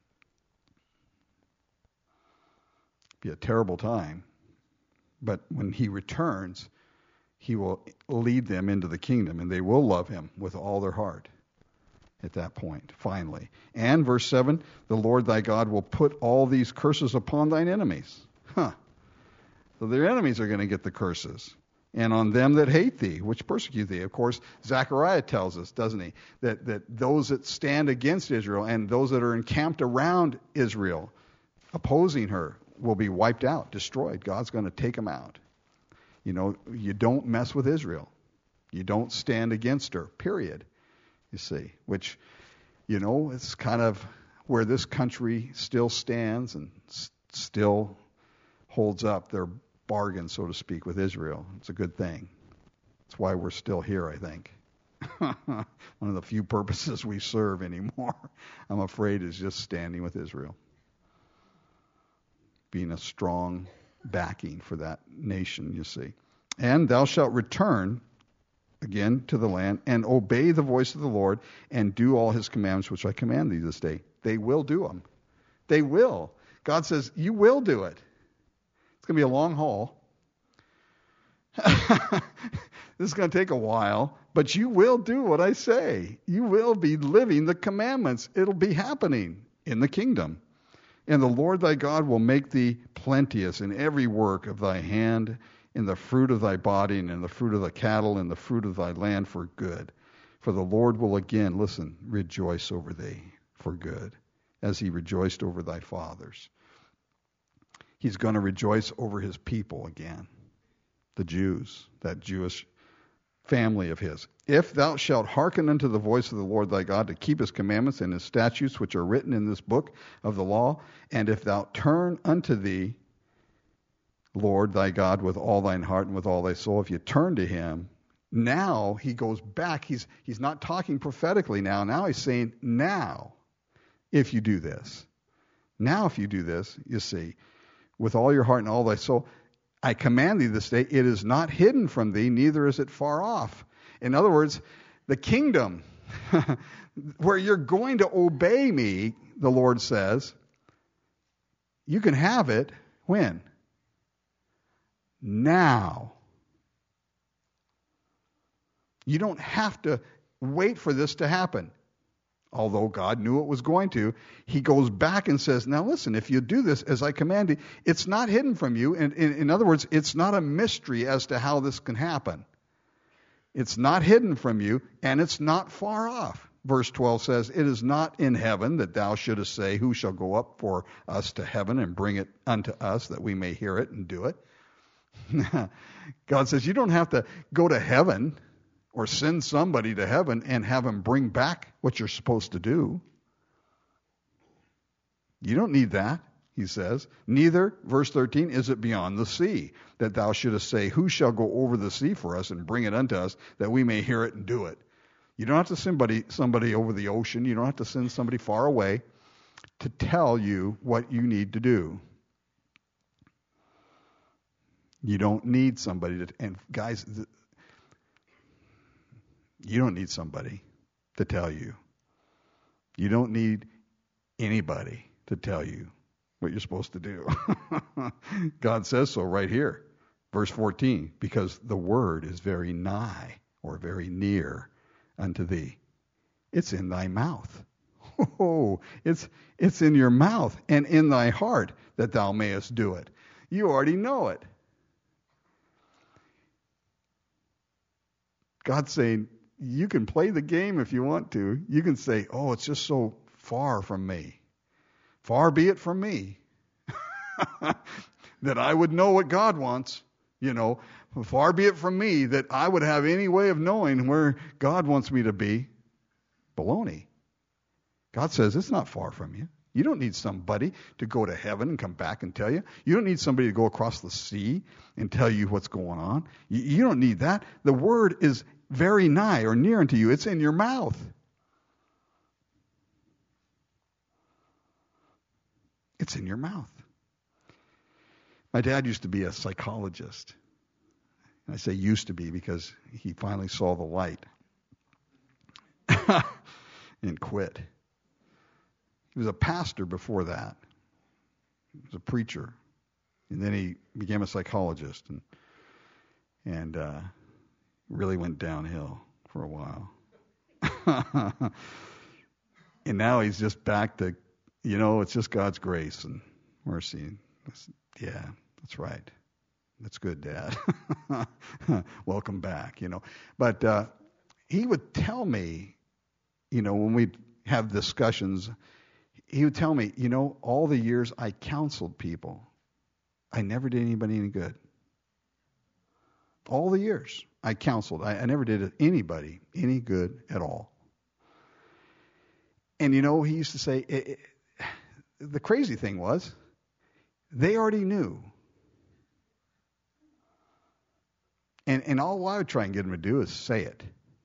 Be a terrible time, but when he returns, he will lead them into the kingdom, and they will love him with all their heart at that point, finally. And verse seven, the Lord thy God will put all these curses upon thine enemies. Huh. So their enemies are going to get the curses. And on them that hate thee, which persecute thee. Of course, Zechariah tells us, doesn't he, that, that those that stand against Israel and those that are encamped around Israel, opposing her, will be wiped out, destroyed. God's going to take them out. You know, you don't mess with Israel. You don't stand against her, period. You see, which, you know, it's kind of where this country still stands and s- still holds up their bargain, so to speak, with Israel. It's a good thing. That's why we're still here, I think. One of the few purposes we serve anymore, I'm afraid, is just standing with Israel. Being a strong backing for that nation, you see. And thou shalt return again to the land and obey the voice of the Lord and do all his commandments which I command thee this day. They will do them. They will. God says, you will do it. It's going to be a long haul. This is going to take a while, but you will do what I say. You will be living the commandments. It'll be happening in the kingdom. And the Lord thy God will make thee plenteous in every work of thy hand, in the fruit of thy body, and in the fruit of the cattle, and the fruit of thy land for good. For the Lord will again, listen, rejoice over thee for good, as he rejoiced over thy fathers. He's going to rejoice over his people again, the Jews, that Jewish family of his. If thou shalt hearken unto the voice of the Lord thy God to keep his commandments and his statutes which are written in this book of the law, and if thou turn unto thee, Lord thy God, with all thine heart and with all thy soul, if you turn to him, now he goes back. He's he's not talking prophetically now. Now he's saying, now, if you do this. Now if you do this, you see, with all your heart and all thy soul, I command thee this day, it is not hidden from thee, neither is it far off. In other words, the kingdom, where you're going to obey me, the Lord says, you can have it when? Now. You don't have to wait for this to happen. Although God knew it was going to, he goes back and says, now listen, if you do this as I command you, it's not hidden from you. And in, in other words, it's not a mystery as to how this can happen. It's not hidden from you, and it's not far off. Verse twelve says, it is not in heaven that thou shouldest say, who shall go up for us to heaven and bring it unto us that we may hear it and do it. God says, you don't have to go to heaven or send somebody to heaven and have them bring back what you're supposed to do. You don't need that, he says. Neither, verse thirteen, is it beyond the sea, that thou shouldest say, who shall go over the sea for us and bring it unto us, that we may hear it and do it. You don't have to send somebody, somebody over the ocean. You don't have to send somebody far away. to tell you what you need to do. You don't need somebody to, and guys, you don't need somebody to tell you. You don't need anybody to tell you what you're supposed to do. God says so right here. Verse fourteen, because the word is very nigh or very near unto thee. It's in thy mouth. Oh, it's it's in your mouth and in thy heart that thou mayest do it. You already know it. God's saying, you can play the game if you want to. You can say, oh, it's just so far from me. Far be it from me that I would know what God wants. You know, far be it from me that I would have any way of knowing where God wants me to be. Baloney. God says it's not far from you. You don't need somebody to go to heaven and come back and tell you. You don't need somebody to go across the sea and tell you what's going on. You, you don't need that. The word is very nigh or near unto you. It's in your mouth. It's in your mouth. My dad used to be a psychologist. And I say used to be because he finally saw the light and quit. He was a pastor before that. He was a preacher. And then he became a psychologist and and uh, really went downhill for a while. And now he's just back to, you know, it's just God's grace and mercy. Yeah, that's right. That's good, Dad. Welcome back, you know. But uh, he would tell me, you know, when we'd have discussions, he would tell me, you know, all the years I counseled people, I never did anybody any good. All the years I counseled, I, I never did anybody any good at all. And, you know, he used to say, it, it, the crazy thing was, they already knew. And, and all I would try and get them to do is say it.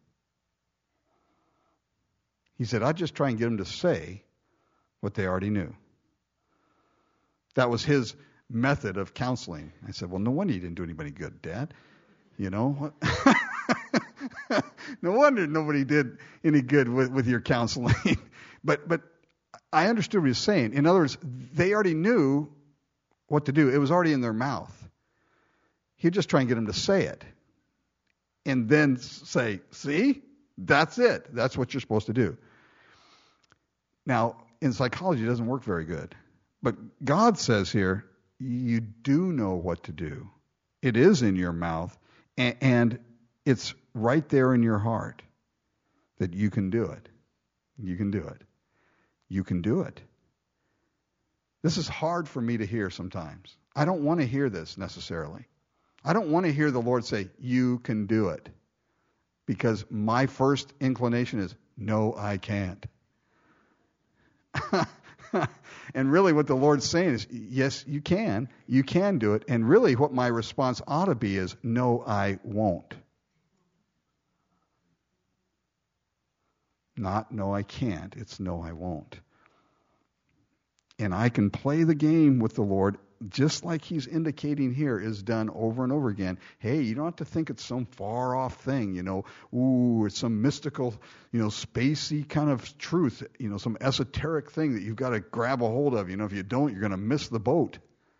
He said, I'd just try and get them to say what they already knew. That was his method of counseling. I said, well, no wonder you didn't do anybody good, Dad. You know? No wonder nobody did any good with, with your counseling. but but I understood what he was saying. In other words, they already knew what to do. It was already in their mouth. He'd just try and get them to say it. And then say, see, that's it. That's what you're supposed to do. Now, in psychology, it doesn't work very good. But God says here, you do know what to do. It is in your mouth, and, and it's right there in your heart that you can do it. You can do it. You can do it. This is hard for me to hear sometimes. I don't want to hear this necessarily. I don't want to hear the Lord say, you can do it. Because my first inclination is, no, I can't. And really what the Lord's saying is, yes, you can. You can do it. And really what my response ought to be is, no, I won't. Not, no, I can't. It's, no, I won't. And I can play the game with the Lord just like he's indicating here is done over and over again. Hey, you don't have to think it's some far off thing, you know, ooh, it's some mystical, you know, spacey kind of truth, you know, some esoteric thing that you've got to grab a hold of. You know, if you don't, you're going to miss the boat.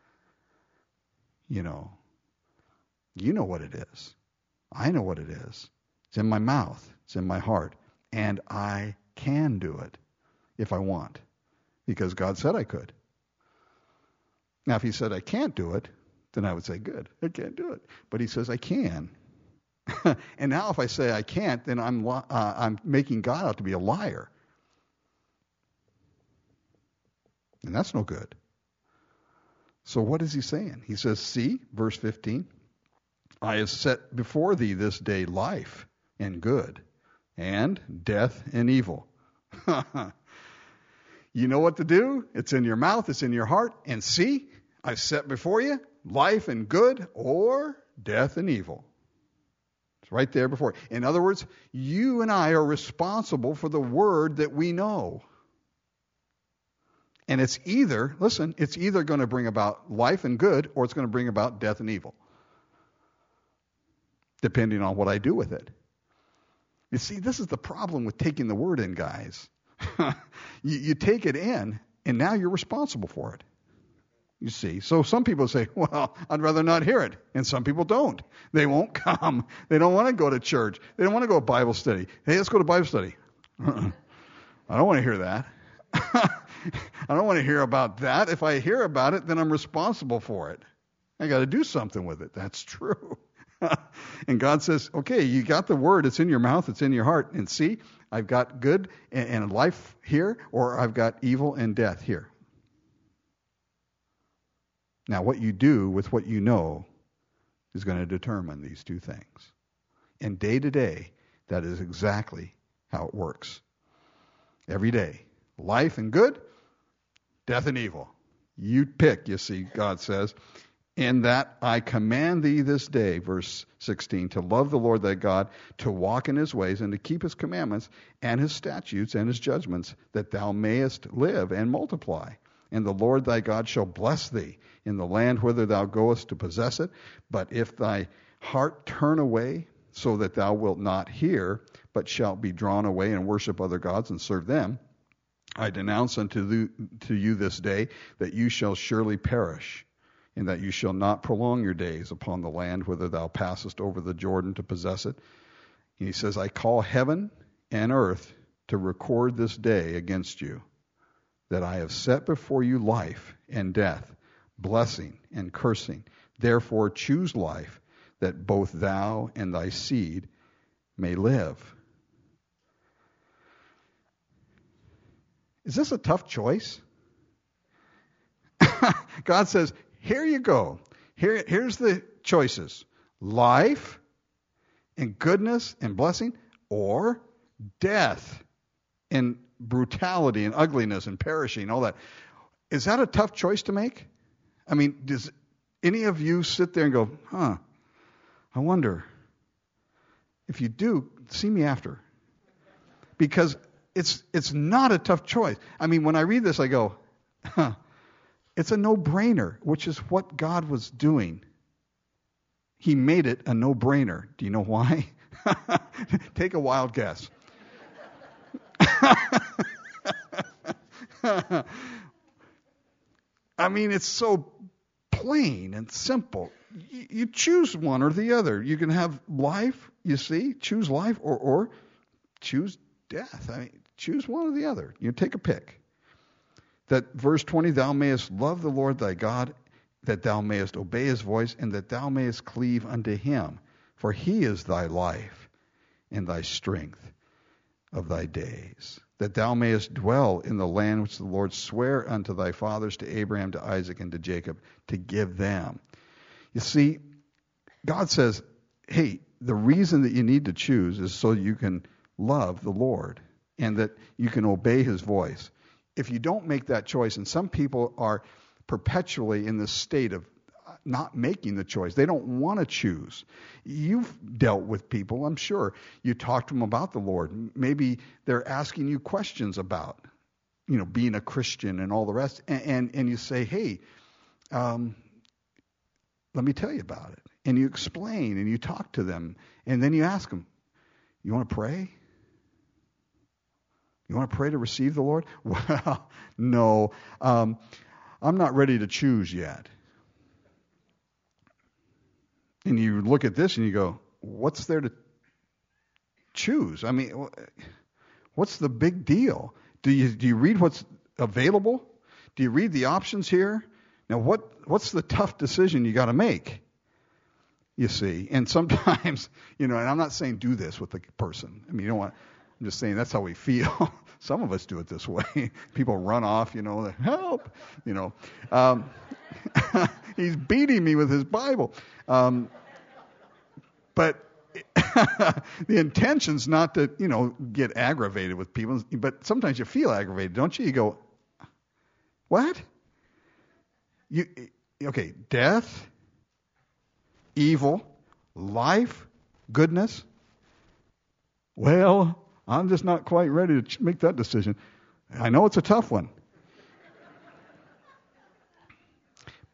You know, you know what it is. I know what it is. It's in my mouth. It's in my heart. And I can do it if I want, because God said I could. Now, if he said I can't do it, then I would say, good, I can't do it. But he says I can. And now if I say I can't, then I'm uh, I'm making God out to be a liar. And that's no good. So what is he saying? He says, see, verse fifteen, I have set before thee this day life and good, and death and evil. You know what to do. It's in your mouth. It's in your heart. And see, I've set before you life and good or death and evil. It's right there before you. In other words, you and I are responsible for the word that we know. And it's either, listen, it's either going to bring about life and good, or it's going to bring about death and evil, depending on what I do with it. You see, this is the problem with taking the word in, guys. you, you take it in, and now you're responsible for it. You see, so some people say, well, I'd rather not hear it. And some people don't. They won't come. They don't want to go to church. They don't want to go to Bible study. Hey, let's go to Bible study. Uh-uh. I don't want to hear that. I don't want to hear about that. If I hear about it, then I'm responsible for it. I got to do something with it. That's true. And God says, okay, you got the word. It's in your mouth. It's in your heart. And see, I've got good and, and life here, or I've got evil and death here. Now, what you do with what you know is going to determine these two things. And day to day, that is exactly how it works. Every day, life and good, death and evil. You pick, you see, God says. In that I command thee this day, verse sixteen, to love the Lord thy God, to walk in his ways, and to keep his commandments, and his statutes, and his judgments, that thou mayest live and multiply. And the Lord thy God shall bless thee in the land whither thou goest to possess it. But if thy heart turn away, so that thou wilt not hear, but shalt be drawn away and worship other gods and serve them, I denounce unto the, to you this day that you shall surely perish, and that you shall not prolong your days upon the land whither thou passest over the Jordan to possess it. And he says, I call heaven and earth to record this day against you, that I have set before you life and death, blessing and cursing. Therefore choose life, that both thou and thy seed may live. Is this a tough choice? God says, here you go. Here, here's the choices. Life and goodness and blessing, or death and brutality and ugliness and perishing, all that. Is that a tough choice to make? I mean, does any of you sit there and go, huh, I wonder. If you do, see me after. Because it's it's not a tough choice. I mean, when I read this, I go, huh, it's a no-brainer, which is what God was doing. He made it a no-brainer. Do you know why? Take a wild guess. I mean, it's so plain and simple. You, you choose one or the other. You can have life, you see, choose life, or, or choose death. I mean, choose one or the other. You take a pick. That verse twenty, thou mayest love the Lord thy God, that thou mayest obey his voice, and that thou mayest cleave unto him. For he is thy life and thy strength of thy days, that thou mayest dwell in the land which the Lord sware unto thy fathers, to Abraham, to Isaac, and to Jacob, to give them. You see, God says, hey, the reason that you need to choose is so you can love the Lord and that you can obey his voice. If you don't make that choice, and some people are perpetually in this state of not making the choice. They don't want to choose. You've dealt with people, I'm sure. You talk to them about the Lord. Maybe they're asking you questions about, you know, being a Christian and all the rest. And and, and you say, hey, um, let me tell you about it. And you explain and you talk to them. And then you ask them, you want to pray? You want to pray to receive the Lord? Well, no. Um, I'm not ready to choose yet. And you look at this and you go, what's there to choose? I mean, what's the big deal? Do you do you read what's available? Do you read the options here? Now, what what's the tough decision you got to make? You see, and sometimes, you know, and I'm not saying do this with the person. I mean, you don't want. I'm just saying that's how we feel. Some of us do it this way. People run off, you know, help, you know. Um, he's beating me with his Bible. Um, but the intention's not to, you know, get aggravated with people. But sometimes you feel aggravated, don't you? You go, what? You okay? Death, evil, life, goodness. Well, I'm just not quite ready to make that decision. I know it's a tough one.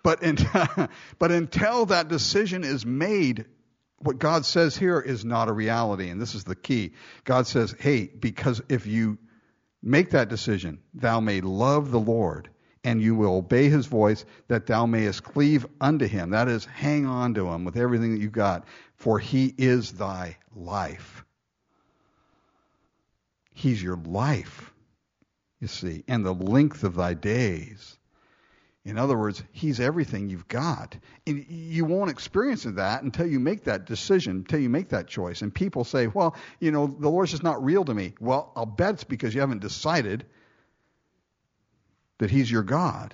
But, in, but until that decision is made, what God says here is not a reality, and this is the key. God says, hey, because if you make that decision, thou may love the Lord, and you will obey his voice, that thou mayest cleave unto him. That is, hang on to him with everything that you got, for he is thy life. He's your life, you see, and the length of thy days. In other words, he's everything you've got. And you won't experience that until you make that decision, until you make that choice. And people say, well, you know, the Lord's just not real to me. Well, I'll bet it's because you haven't decided that he's your God.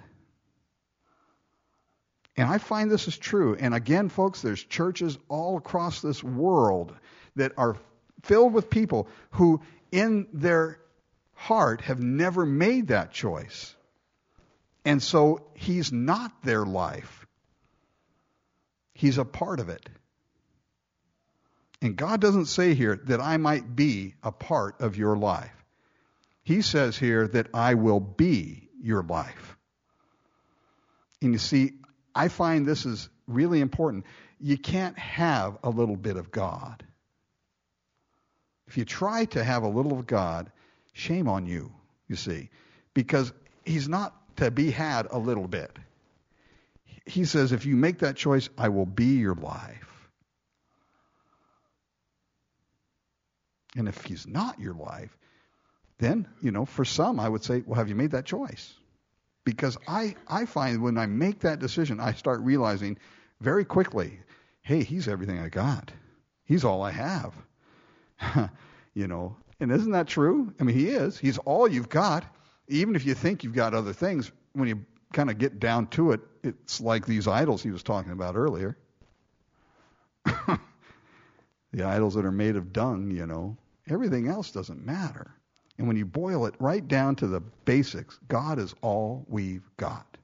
And I find this is true. And again, folks, there's churches all across this world that are filled with people who in their heart have never made that choice. And so he's not their life. He's a part of it. And God doesn't say here that I might be a part of your life. He says here that I will be your life. And you see, I find this is really important. You can't have a little bit of God. If you try to have a little of God, shame on you, you see, because he's not to be had a little bit. He says, if you make that choice, I will be your life. And if he's not your life, then, you know, for some, I would say, well, have you made that choice? Because I, I find when I make that decision, I start realizing very quickly, hey, he's everything I got. He's all I have. You know, and isn't that true? I mean, he is. He's all you've got. Even if you think you've got other things, when you kind of get down to it, it's like these idols he was talking about earlier. The idols that are made of dung, you know. Everything else doesn't matter. And when you boil it right down to the basics, God is all we've got.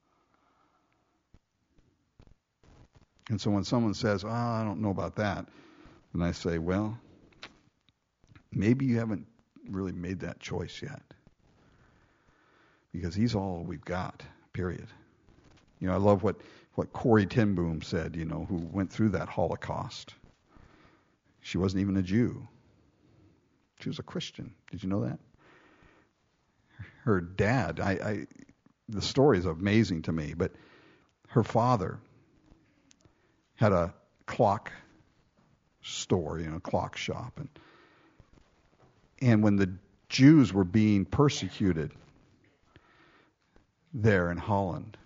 And so when someone says, oh, I don't know about that, then I say, well, maybe you haven't really made that choice yet. Because he's all we've got, period. You know, I love what, what Corrie ten Boom said, you know, who went through that Holocaust. She wasn't even a Jew. She was a Christian. Did you know that? Her dad, I, I the story is amazing to me, but her father had a clock store, you know, clock shop. And, and when the Jews were being persecuted there in Holland,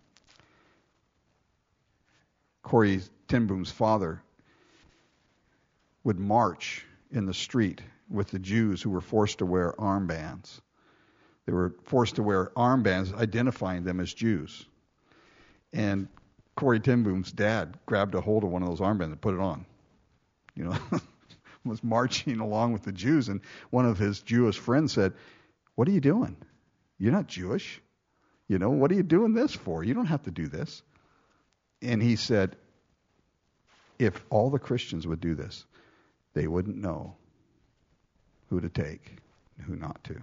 Corrie ten Boom's father would march in the street with the Jews who were forced to wear armbands. They were forced to wear armbands identifying them as Jews. And Corrie ten Boom's dad grabbed a hold of one of those armbands and put it on. You know, was marching along with the Jews, and one of his Jewish friends said, "What are you doing? You're not Jewish. You know, what are you doing this for? You don't have to do this." And he said, if all the Christians would do this, they wouldn't know who to take and who not to.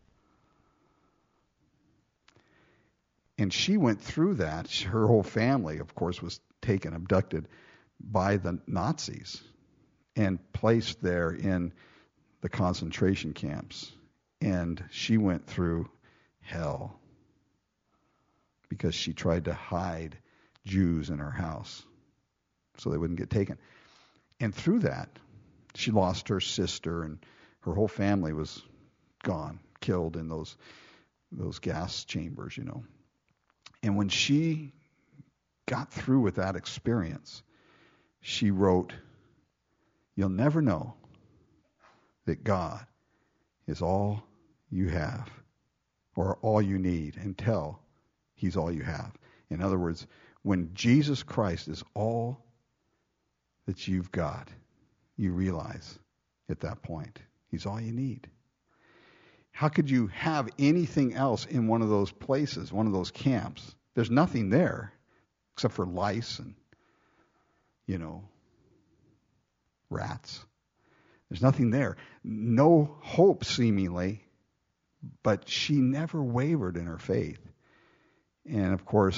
And she went through that. Her whole family, of course, was taken, abducted by the Nazis and placed there in the concentration camps. And she went through hell because she tried to hide Jews in her house so they wouldn't get taken. And through that, she lost her sister, and her whole family was gone, killed in those those gas chambers, you know. And when she got through with that experience, she wrote, "You'll never know that God is all you have or all you need until he's all you have." In other words, when Jesus Christ is all that you've got, you realize at that point, he's all you need. How could you have anything else in one of those places, one of those camps? There's nothing there except for lice and, you know, rats. There's nothing there. No hope, seemingly, but she never wavered in her faith. And, of course,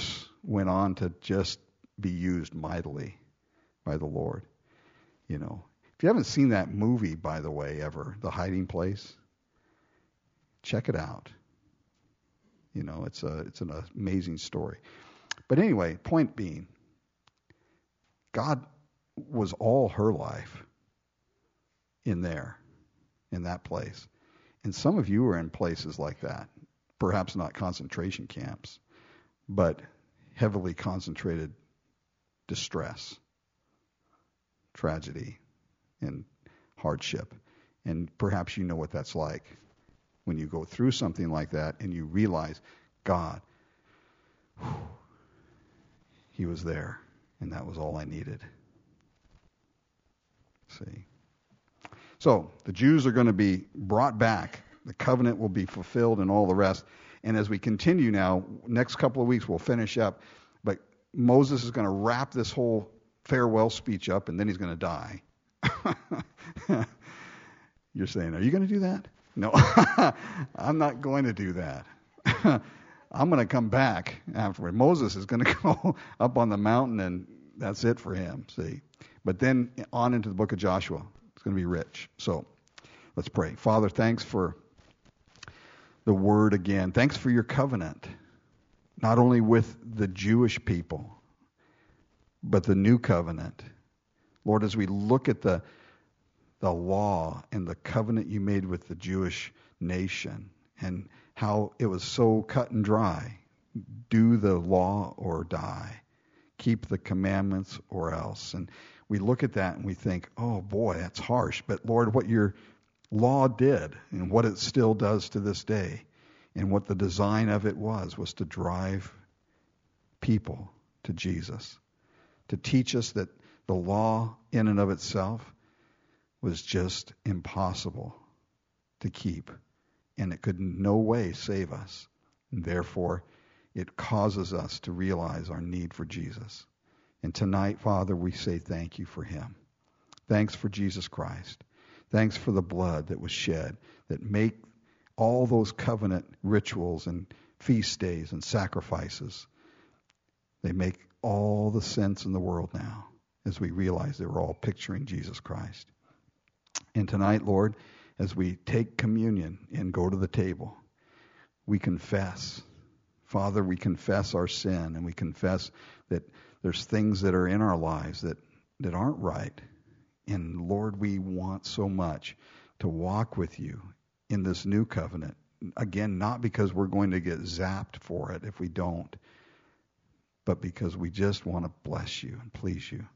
went on to just be used mightily by the Lord. You know, if you haven't seen that movie, by the way, ever, The Hiding Place, check it out. You know, it's a it's an amazing story. But anyway, point being, God was all her life in there, in that place. And some of you are in places like that. Perhaps not concentration camps, but heavily concentrated distress, tragedy, and hardship. And perhaps you know what that's like when you go through something like that and you realize, God, whew, He was there, and that was all I needed. See? So, the Jews are going to be brought back. The covenant will be fulfilled and all the rest. And as we continue now, next couple of weeks we'll finish up. But Moses is going to wrap this whole farewell speech up, and then he's going to die. You're saying, are you going to do that? No, I'm not going to do that. I'm going to come back afterward. Moses is going to go up on the mountain, and that's it for him, see. But then on into the book of Joshua. It's going to be rich. So let's pray. Father, thanks for the word again. Thanks for your covenant, not only with the Jewish people, but the new covenant. Lord, as we look at the the law and the covenant you made with the Jewish nation and how it was so cut and dry, do the law or die, keep the commandments or else. And we look at that and we think, oh boy, that's harsh. But Lord, what your law did and what it still does to this day and what the design of it was, was to drive people to Jesus, to teach us that the law in and of itself was just impossible to keep, and it could in no way save us. And therefore, it causes us to realize our need for Jesus. And tonight, Father, we say thank you for him. Thanks for Jesus Christ. Thanks for the blood that was shed that make all those covenant rituals and feast days and sacrifices, they make all the sense in the world now as we realize they were all picturing Jesus Christ. And tonight, Lord, as we take communion and go to the table, we confess. Father, we confess our sin, and we confess that there's things that are in our lives that, that aren't right. And Lord, we want so much to walk with you in this new covenant. Again, not because we're going to get zapped for it if we don't, but because we just want to bless you and please you.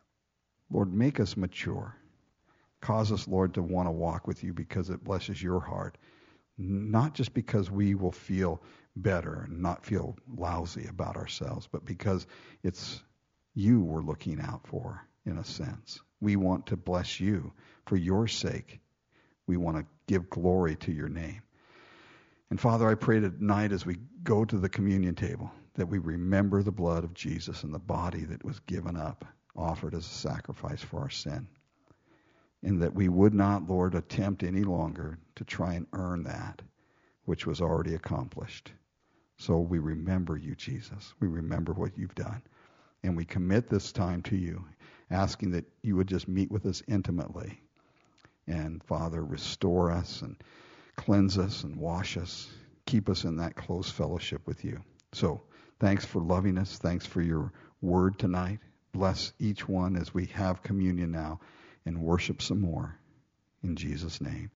Lord, make us mature. Cause us, Lord, to want to walk with you because it blesses your heart. Not just because we will feel better and not feel lousy about ourselves, but because it's you we're looking out for, in a sense. We want to bless you for your sake. We want to give glory to your name. And Father, I pray tonight as we go to the communion table that we remember the blood of Jesus and the body that was given up, offered as a sacrifice for our sin. And that we would not, Lord, attempt any longer to try and earn that which was already accomplished. So we remember you, Jesus. We remember what you've done. And we commit this time to you, asking that you would just meet with us intimately. And, Father, restore us and cleanse us and wash us. Keep us in that close fellowship with you. So thanks for loving us. Thanks for your word tonight. Bless each one as we have communion now and worship some more. In Jesus' name.